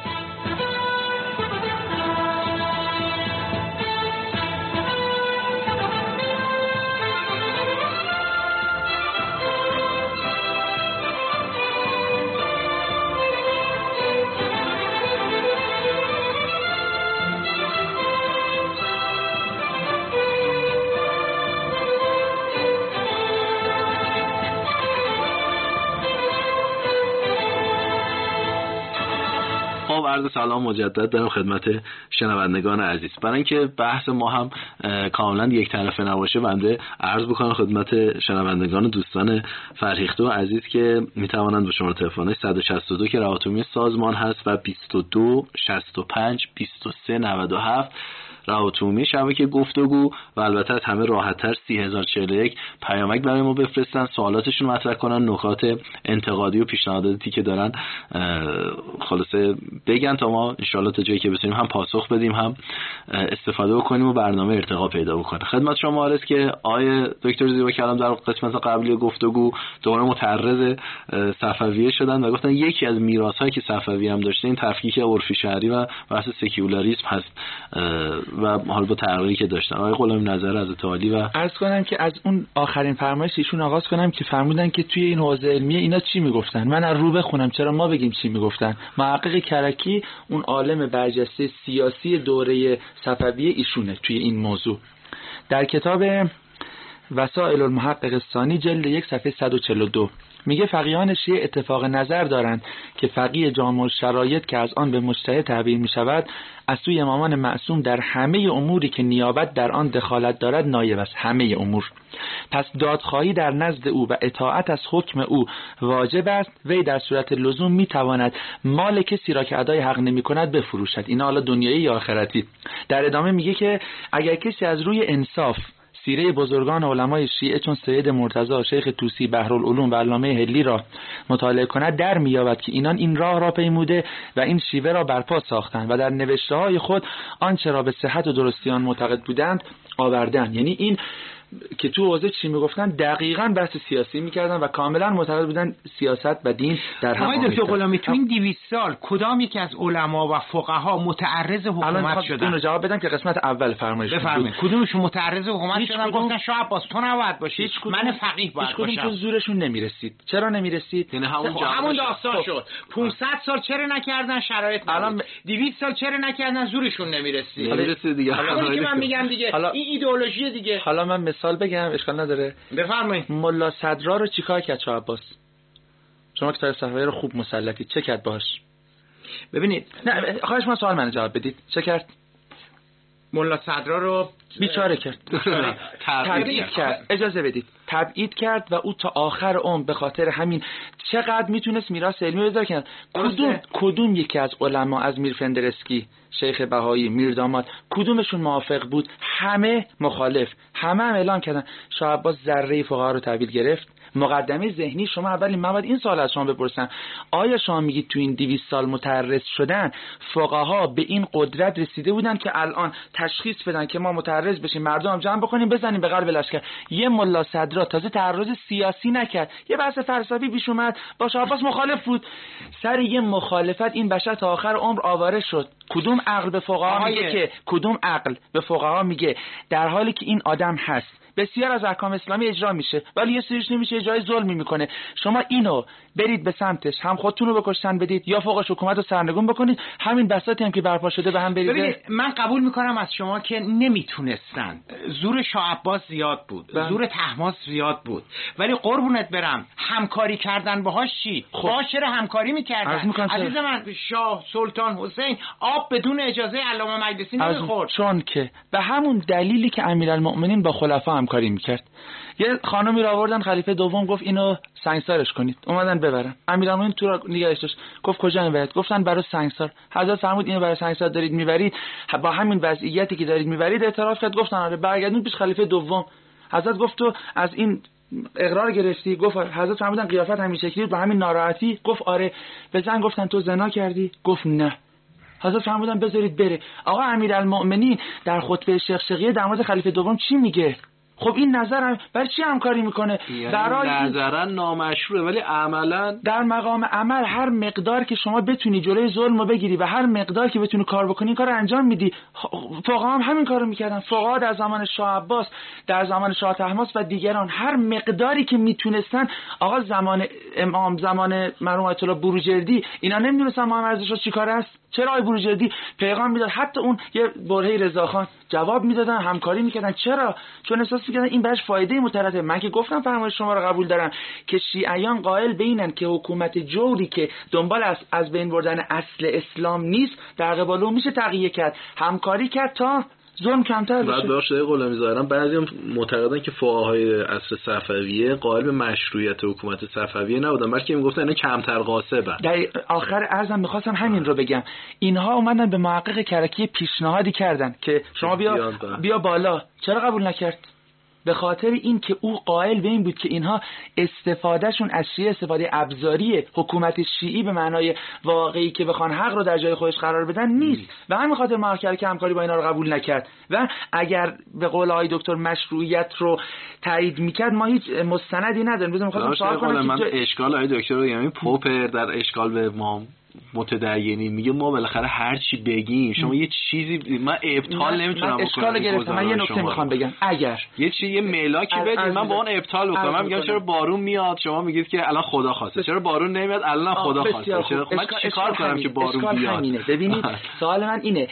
عرض سلام مجدد دارم خدمت شنوندگان عزیز. برای اینکه بحث ما هم کاملا یک طرفه نباشه، بنده عرض بکنم خدمت شنوندگان و دوستان فرهیخته و عزیز که میتوانند به شماره تلفن 162 که رهاتومی سازمان هست و 22 65 23 97 رهاتومی شبکه گفتگو و البته از همه راحت‌تر 30041 پیامک برای ما بفرستن، سوالاتشون مطرح کنن، نکات انتقادی و پیشنهاداتی که دارن خلاصه بگن تا ما ان شاءالله تا جایی که بتونیم هم پاسخ بدیم هم استفاده بکنیم و برنامه ارتقا پیدا بکنه. خدمت شما عرض که آقای دکتر زیبا کلام در قسمت قبلی گفتگو دوباره متعرض صفویه شدن و گفتن یکی از میراثایی که صفویه هم داشته این تفکیک عرفی شهری و بحث سکولاریسم هست و حال با تغییری که داشتن. آقای غلامی نظر از تعالی و
عرض کنم که از اون آخرین فرمایش ایشون آغاز کنم که فرمودن که توی این حوزه علمیه اینا چی میگفتن. من از رو بخونم چرا ما بگیم چی میگفتن. محقق کرکی اون عالم برجسته سیاسی دوره صفویه ایشونه توی این موضوع. در کتاب وسائل المحقق الثانی جلد 1 صفحه 142 میگه فقیهان شیعه اتفاق نظر دارند که فقیه جامع الشرایط که از آن به مجتهد تعبیر می شود از سوی امامان معصوم در همه اموری که نیابت در آن دخالت دارد نایب است. همه امور. پس دادخواهی در نزد او و اطاعت از حکم او واجب است. وی در صورت لزوم می تواند مال کسی را که ادای حق نمی کند بفروشد. اینا حالا دنیایی یا آخرتی. در ادامه میگه که اگر کسی از روی انصاف سیره بزرگان علمای شیعه چون سید مرتضی، شیخ طوسی، بحرالعلوم و علامه هلی را مطالعه کند در می‌یابد که اینان این راه را پیموده و این شیوه را برپا ساختند و در نوشته‌های خود آنچه را به صحت و درستی آن معتقد بودند آوردند. یعنی این که تو حوزه چی میگفتن دقیقاً بحث سیاسی میکردن و کاملا معتقد بودن سیاست و دین در هم
آمیخته. دکتر غلامی تو این 200 سال کدام یکی از علما و فقها متعرض حکومت شدن؟
الان جواب بدم که قسمت اول فرمایش
بفرمایید. کدومشون متعرض حکومت شدن گفتن شاه عباس تو نباید باشی، من فقیه باید باشم؟
هیچ زورشون نمیرسید. چرا نمیرسید؟
یعنی همون داستان شد. 500 سال چرا نکردن شرایط الان 200 سال چرا نکردن زورشون نمیرسید
دیگه.
همونی که من میگم دیگه این ایدئولوژی دیگه.
حالا من مثال بگم اشکال نداره.
بفرمایید.
ملا صدرا رو چیکار کرد شاه عباس؟ شما که تاریخ صفویه رو خوب مسلطید، چه کرد باش؟
ببینید،
نه خواهش من سوال منو جواب بدید. چه کرد؟
ملا صدرا رو
بیچاره کرد. تبعید کرد. اجازه بدید. تبعید کرد و او تا آخر عمر به خاطر همین چقدر میتونست میراث علمی بذاره کنه. کدوم یکی از علما، از میر فندرسکی، شیخ بهایی، میر داماد، کدومشون موافق بود؟ همه مخالف. همه هم اعلام کردن شاه عباس ذره فقها رو تحویل گرفت. مقدمه ذهنی شما اولی مواد این سوال از شما بپرسم، آیا شما میگید تو این 200 سال متعرض شدن فقها به این قدرت رسیده بودن که الان تشخیص بدن که ما متعرض بشیم، مردم جمع بکنیم بزنیم به قلب لشکر؟ یه ملا صدرا تازه تعرض سیاسی نکرد، یه بحث فلسفی پیش اومد، با شاه عباس مخالف بود، سر یه مخالفت این بشر تا آخر عمر آواره شد. کدوم عقل به فقها میگه که کدوم عقل به فقها میگه در حالی که این آدم هست بسیار از احکام اسلامی اجرا میشه ولی یه سریش نمیشه، اجرای ظلمی میکنه، شما اینو برید به سمتش، هم خودتون رو بکشتن بدید یا فوقش حکومت رو سرنگون بکنید، همین بساطی هم که برپا شده به هم بریزه.
ببینید من قبول میکنم از شما که نمیتونستن، زور شاه عباس زیاد بود، زور طهماسب زیاد بود، ولی قربونت برم همکاری کردن باهاش چی؟ باهاش چرا همکاری میکردن؟ عزیز من، شاه سلطان حسین آب بدون اجازه علامه مجلسی نمیخورد،
چون که به همون دلیلی که امیرالمؤمنین با خلفا همکاری میکرد. یه خانمی رو آوردن خلیفه دوم گفت اینو سنگسارش کنید، اومدن ببرن، امیرالمؤمنین تو رو نگهش داشت، گفت کجا میبرید؟ گفتن برای سنگسار. حضرت فرمود اینو برای سنگسار دارید میبرید، با همین وضعیتی که دارید میبرید اعتراف کرد، گفتن آره برگردون پیش خلیفه دوم. حضرت گفت تو از این اقرار گرفتی؟ گفت حضرت فرمودن قیافت همین شکلی با همین ناراحتی؟ گفت آره. بزن گفتن تو زنا کردی؟ گفت نه. حضرت فرمودن بذارید بره. آقا امیرالمؤمنین در خطبه شقشقیه در مورد خلیفه دوم چی میگه؟ خب این نظر برای چی همکاری میکنه؟
برای نظرا نامشروعه ولی عملا
در مقام عمل هر مقدار که شما بتونی جلوی ظلم رو بگیری و هر مقدار که بتونی کار بکنی این کار رو انجام میدی. فقها هم همین کارو میکردن. فقها در زمان شاه عباس، در زمان شاه طهماسب و دیگران هر مقداری که میتونستن. آقا زمان امام، زمان مرحوم آیت الله بروجردی، اینا نمیدونستن محمد ارزشش چیکار است؟ چرا آقای بروجردی پیغام میداد؟ حتی اون یه برهه رضاخان جواب میدادن، همکاری میکردن. چرا؟ چون احساس میکردن این بهش فایده مترتب. من که گفتم فرمایش شما رو قبول دارم که شیعیان قائل به اینن که حکومت جوری که دنبال از بین بردن اصل اسلام نیست در قبال اون میشه تقیه کرد، همکاری کرد تا ظلم کمتر بشه.
بعد باشه غلامی ظاهرا بعضی معتقدن که فقهای عصر صفویه قائل به مشروعیت حکومت صفویه نبودن، بلکه میگفتن اینا کمتر غاصبن.
در آخر عرضم میخواستم همین رو بگم. اینها اومدن به محقق کرکی پیشنهادی کردن که شما بیا بالا. چرا قبول نکرد؟ به خاطر این که او قائل به این بود که اینها استفادهشون از شیعه استفاده ابزاری حکومت شیعی به معنای واقعی که بخوان حق رو در جای خودش قرار بدن نیست و همین خاطر محقق که همکاری با اینا رو قبول نکرد. و اگر به قول آقای دکتر مشروعیت رو تایید میکرد ما هیچ مستندی نداریم. بذار می‌خواستم سوال کنم
من اشکال آقای دکتر یعنی پوپر در اشکال به ما متدینی میگه ما بالاخره هر چی بگیم شما یه چیزی من ابطال نمیتونم بکنم.
اشکال گرفتم. من یه نکته میخوام بگم. اگر
یه ملاکی بدید من با اون ابطال بکنم. من میگم چرا بارون میاد شما میگید که الان خدا خواسته، چرا بارون نمیاد الان خدا خواسته، چرا من چیکار کنم که بارون بیاد؟
ببینید سوال من اینه،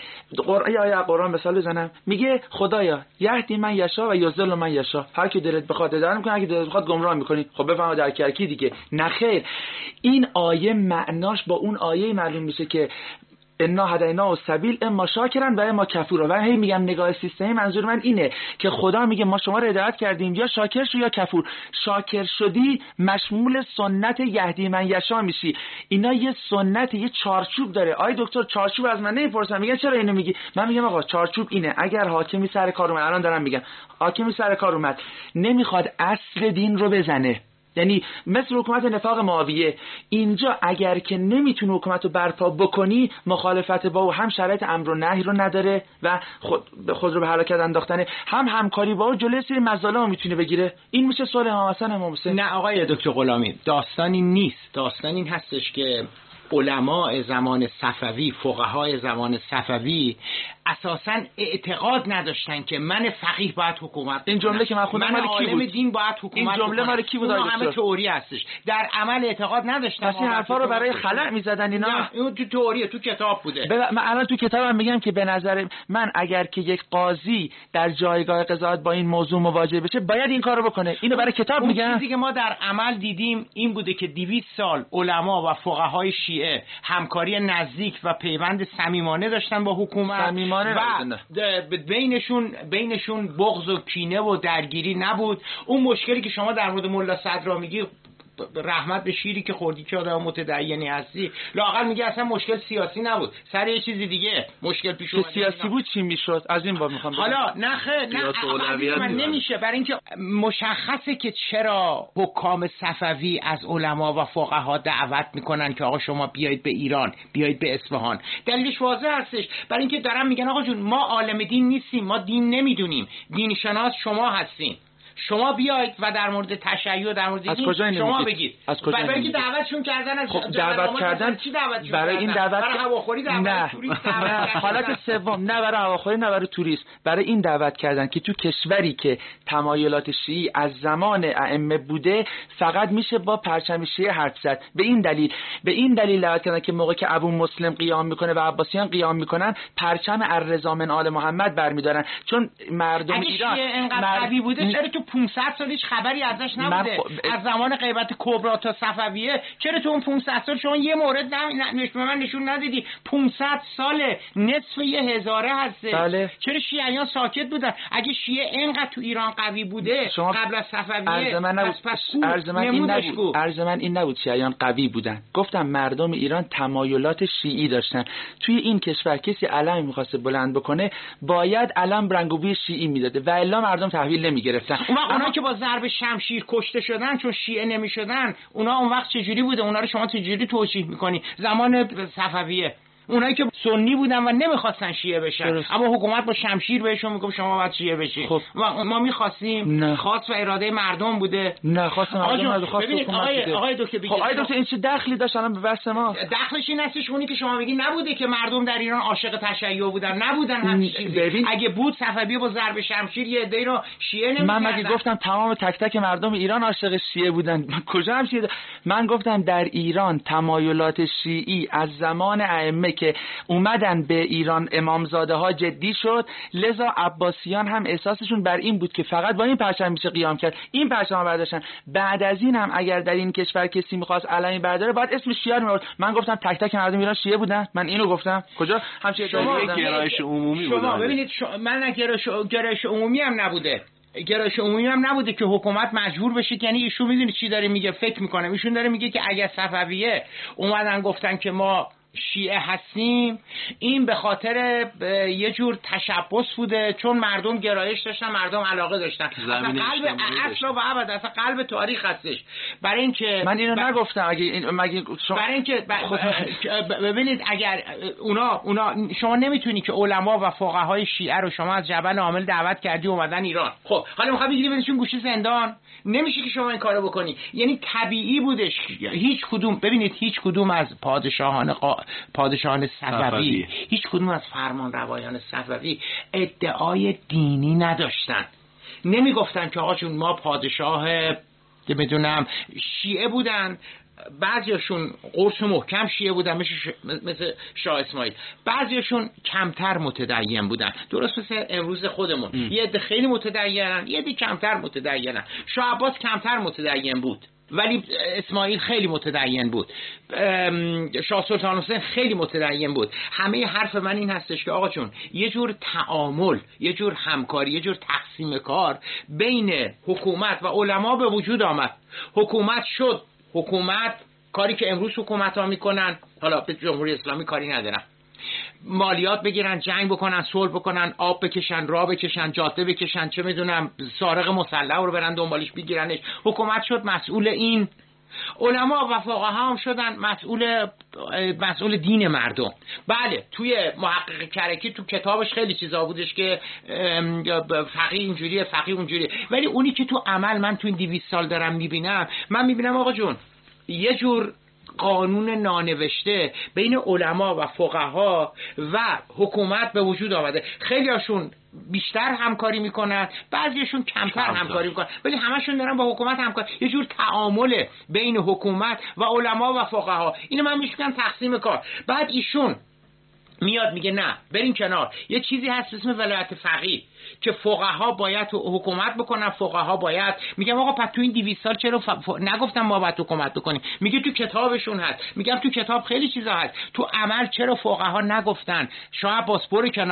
قرآن مثال بزنم میگه خدایا یهدی من یشا و یضل من یشا، هر کی دلت بخواد هدایت میکنه، هر کی دلت بخواد گمراه میکنی. خب بفهمید در کرکی دیگه. نه خیر، این آیه معناش با اون آیه معلوم میشه که انا هدینا السبیل اما شاکرا و اما کفورا. و هی میگم نگاه سیستمی منظور من اینه که خدا میگه ما شما رو هدایت کردیم یا شاکر شو یا کفور. شاکر شدی مشمول سنت یهدی من یشا میشی. اینا یه سنت، یه چارچوب داره. آی دکتر چارچوب از من نمیپرسن، میگن چرا اینو میگی؟ من میگم آقا چارچوب اینه. اگر حاکمی سر کار اومد، الان دارم میگم حاکمی سر کار اومد نمیخواد اصل دین رو بزنه، یعنی مثل حکومت نفاق معاویه، اینجا اگر که نمیتونه حکومت رو برپا بکنی مخالفت با او هم شرایط امر و نهی رو نداره و خود رو به هلاکت انداختنه، هم همکاری با او جلوی سری مظالم میتونه بگیره. این میشه سوال امام حسن امام حسین.
نه آقای دکتر غلامی، داستانی نیست. داستان این هستش که علماء زمان صفوی، فقهای زمان صفوی اساساً اعتقاد نداشتن که من فقیه باید حکومت.
این جمله که من خوندم مال کی بود؟
دین باید حکومت.
این جمله مال کی بود؟
همه تئوری هستش، در عمل اعتقاد نداشتن.
پس این حرفا رو برای خلأ میزدن اینا؟
نه این تو تئوریه، تو کتاب بوده.
من الان تو کتابم میگم که به نظر من اگر که یک قاضی در جایگاه قضاوت با این موضوع مواجه بشه باید این کارو بکنه. اینو برای کتاب میگم.
چیزی که ما در عمل دیدیم این بوده که 200 سال علما و فقهای شیعه همکاری نزدیک و پیوند صمیمانه داشتن با حکومت. و بینشون بغض و کینه و درگیری نبود. اون مشکلی که شما در مورد ملا صدرا میگی، رحمت به شیری که خوردی که آدم متدینی هستی، لااقل میگه اصلا مشکل سیاسی نبود، سر یه چیزی دیگه مشکل پیش اومد.
سیاسی بود چی میشد؟ از این باب میخوام
حالا نه نمیشه، برای اینکه مشخصه که چرا حکام صفوی از علما و فقها دعوت میکنن که آقا شما بیایید به ایران، بیایید به اصفهان. دلیلش واضح هستش، برای اینکه دارن میگن آقا جون ما عالم دین نیستیم، ما دین نمیدونیم، دین شناس شما هستین، شما بیایید و در مورد تشیع، در مورد دین شما بگید. برای اینکه دعوتشون کردن از
دعوت کردن
چی دعوتشون
برای این دعوت
برای هواخوری دعوت توریست
حالت سوم، نه برای هواخوری نه برای توریست، برای این دعوت کردن که تو کشوری که تمایلات شیعی از زمان ائمه بوده فقط میشه با پرچم شیعه حرف زد. به این دلیل دعوت کردن که موقع که ابو مسلم قیام میکنه و عباسیان قیام میکنن پرچم الرضا من آل محمد برمیدارن، چون مردم ایران
اینقدر قوی بوده. چرا تو 500 سال هیچ خبری ازش نبوده؟ از زمان غیبت کبرا تا صفویه چرا تو اون 500 سال شما یه مورد به من نشون ندیدی؟ 500 سال نصف یه هزاره هسته.
بله.
چرا شیعیان ساکت بودن؟ اگه شیعه اینقدر تو ایران قوی بوده قبل از صفویه،
عرض من این نبود شیعیان قوی بودن، گفتم مردم ایران تمایلات شیعی داشتن. توی این کشور کسی علم می‌خواسته بلند بکنه باید علم رنگ و بوی شیعی میداده و الا مردم تحویل نمی‌گرفتن.
اونا که با ضرب شمشیر کشته شدن چون شیعه نمی‌شدن، اونا اون وقت چجوری بوده؟ اونا رو شما چجوری توصیف می‌کنی؟ زمان صفویه اونایی که سنی بودن و نمیخواستن شیعه بشن اما حکومت با شمشیر بهشون میگفت شما باید شیعه بشین.
خب.
و ما میخواستیم، خواست و اراده مردم بوده.
نه خواست مردم خواست حکومت بوده.
آقای دکتر
خب آقای دکتر این چه دخلی داشت الان به بحث ما؟
دخلش این هستش اونی که شما میگی نبوده که مردم در ایران عاشق تشیع بودن همین چیزی. اگه بود صفوی با ضرب شمشیر یه عده‌ای رو شیعه نمی‌کردن.
من مگه گفتم تمام تک تک مردم ایران عاشق شیعه بودن؟ من کجا هم شیعه؟ من گفتم در ایران تمایلات شیعی از زمان ائمه که اومدن به ایران امامزاده ها جدی شد، لذا عباسیان هم احساسشون بر این بود که فقط با این پرچم میشه قیام کرد. این پرچم برداشتن. بعد از این هم اگر در این کشور کسی میخواست علمی برداره باید اسم شیعه رو میورد. من گفتم تک تک مردم ایران شیعه بودن. من اینو گفتم. کجا همچین
گرایش عمومی بود؟
شما ببینید من گرایش عمومی هم نبوده. گرایش عمومی هم نبوده که حکومت مجبور بشه. یعنی ایشون میدونید چی داره میگه؟ فکر میکنه ایشون داره میگه که اگر صفویه اومدن گفتن که ما شیعه هستیم، این به خاطر یه جور تشبث بوده، چون مردم گرایش داشتن، مردم علاقه داشتن. قلب اصلا و ابد اصلا قلب تاریخ هستش. برای اینکه
من اینو نگفتم. مگه شما
برای اینکه ببینید اگر اونا شما نمیتونی که علما و فقهای شیعه رو شما از جبل عامل دعوت کردی اومدن ایران، خب حالا میخوای بگیری بهشون گوشه زندان، نمیشه که شما این کارو بکنی. یعنی طبیعی بودش هیچ کدوم از پادشاهان صفوی، هیچ کدوم از فرمان روایان صفوی ادعای دینی نداشتن. نمیگفتن که آقا چون ما پادشاه میدونم شیعه بودن، بعضیشون قرص محکم شیعه بودن مثل شاه اسماعیل، بعضیشون کمتر متدین بودن، درست مثل امروز خودمون. یه عده خیلی متدینن، یه عده کمتر متدینن. شاه عباس کمتر متدین بود ولی اسماعیل خیلی متدین بود، شاه سلطان حسین خیلی متدین بود. همه حرف من این هستش که آقا چون یه جور تعامل، یه جور همکاری، یه جور تقسیم کار بین حکومت و علما به وجود آمد. حکومت شد حکومت، کاری که امروز حکومت ها میکنن، حالا به جمهوری اسلامی کاری ندارم، مالیات بگیرن، جنگ بکنن، صلح بکنن، آب بکشن، راه بکشن، جاده بکشن، چه میدونم سارق مسلح رو برن دنبالش بگیرنش. حکومت شد مسئول این. علما و فقها هم شدن مسئول دین مردم. بله توی محقق کرکی تو کتابش خیلی چیزا بودش که فقیه اینجوریه، فقیه اونجوریه، ولی اونی که تو عمل من تو این 200 سال دارم میبینم، من میبینم آقا جون یه جور قانون نانوشته بین علما و فقها و حکومت به وجود آمده. خیلی هاشون بیشتر همکاری میکنن، بعضیشون کمتر همکاری میکنن، ولی همشون دارن با حکومت همکاری. یه جور تعامل بین حکومت و علما و فقها. اینو من میگم تقسیم کار. بعد ایشون میاد میگه نه برین کنار، یه چیزی هست اسم ولایت فقیه که فقها باید حکومت بکنن، فقها باید. میگم آقا پس تو این 200 سال چرا نگفتم ما باید حکومت بکنیم؟ میگه تو کتابشون هست. میگم تو کتاب خیلی چیزا هست، تو عمل چرا فقها نگفتن شاه عباس برو کنار،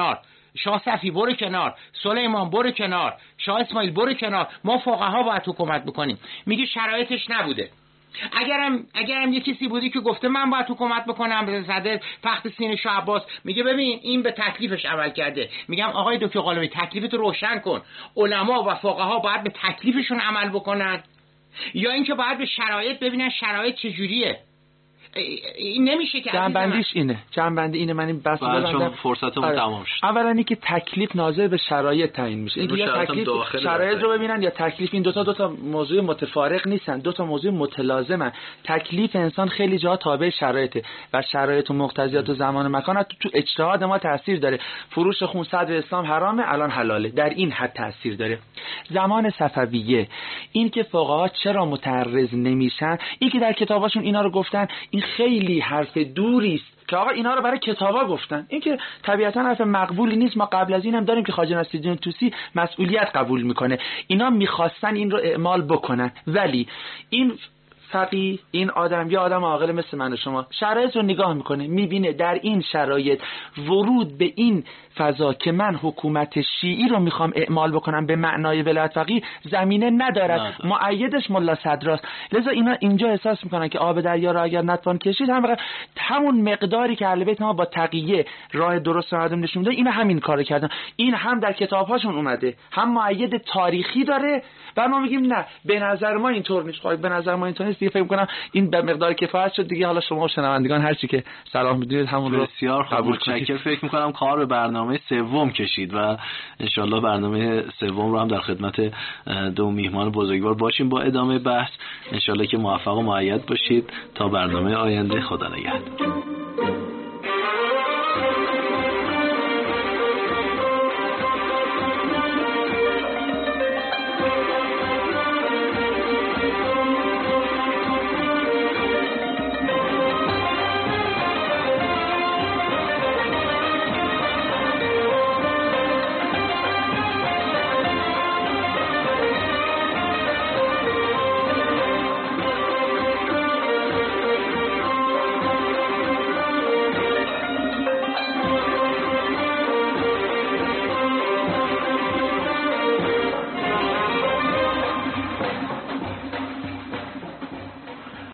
شاه صفی برو کنار، سلیمان برو کنار، شاه اسماعیل برو کنار، ما فقها باید حکومت بکنیم. میگه شرایطش نبوده. اگرم یه کسی بودی که گفته من باید حکومت بکنم به صدر تخت سین شاه عباس، میگه ببین این به تکلیفش عمل کرده. میگم آقای دکتر قلامی تکلیفتو روشن کن. علما و فقها باید به تکلیفشون عمل بکنن یا اینکه باید به شرایط ببینن شرایط چجوریه؟ این نمیشه که
جنبندی اینه. من این بحث ببندم
فرصتمون تمام شد.
اولا اینکه تکلیف ناظر به شرایط تعیین میشه. اینکه یا تکلیف شرایط رو ببینن یا تکلیف، این دو تا موضوع متفارق نیستن، دو تا موضوع متلازمن. تکلیف انسان خیلی جا تابع شرایطه و شرایط و مقتضیات و زمان و مکان تو اجتهاد ما تاثیر داره. فروش خون صدر اسلام حرامه، الان حلاله، در این حد تاثیر داره. زمان صفویه این که فقها چرا متعرض نمیشن، این که در کتاباشون اینا رو گفتن، این خیلی حرف دوری است که آقا اینا رو برای کتابا گفتن. این که طبیعتا حرف مقبولی نیست. ما قبل از این هم داریم که خواجه نصیرالدین طوسی مسئولیت قبول میکنه. اینا میخواستن این رو اعمال بکنن، ولی این فقیه، این آدم یا آدم عاقل مثل من و شما شرایط رو نگاه میکنه، میبینه در این شرایط ورود به این فضا که من حکومت شیعی رو میخوام اعمال بکنم به معنای ولایت فقیه زمینه ندارد، مؤیدش ملا صدراست. لذا اینا اینجا احساس میکنن که آب دریا را اگر نتوان کشید، همون مقداری که اهل بیت ما با تقیه راه درست رو مردم نشون میده، اینا همین کارو کردن. این هم در کتاب‌هاشون اومده، هم مؤید تاریخی داره و ما میگیم نه به نظر ما اینطور نیست. خب به نظر ما اینطور نیست دیگه، فکر می‌کنم این به مقدار کفایت شد دیگه. حالا شما شنوندگان هر چی که صلاح می‌دونید همون رو
بسیار قبول کنید. فکر می‌کنم کار به برنامه سوم کشید و انشالله برنامه سوم رو هم در خدمت دو میهمان بزرگوار باشیم با ادامه بحث. انشالله که موفق و مؤید باشید تا برنامه آینده. خدا نگهدار.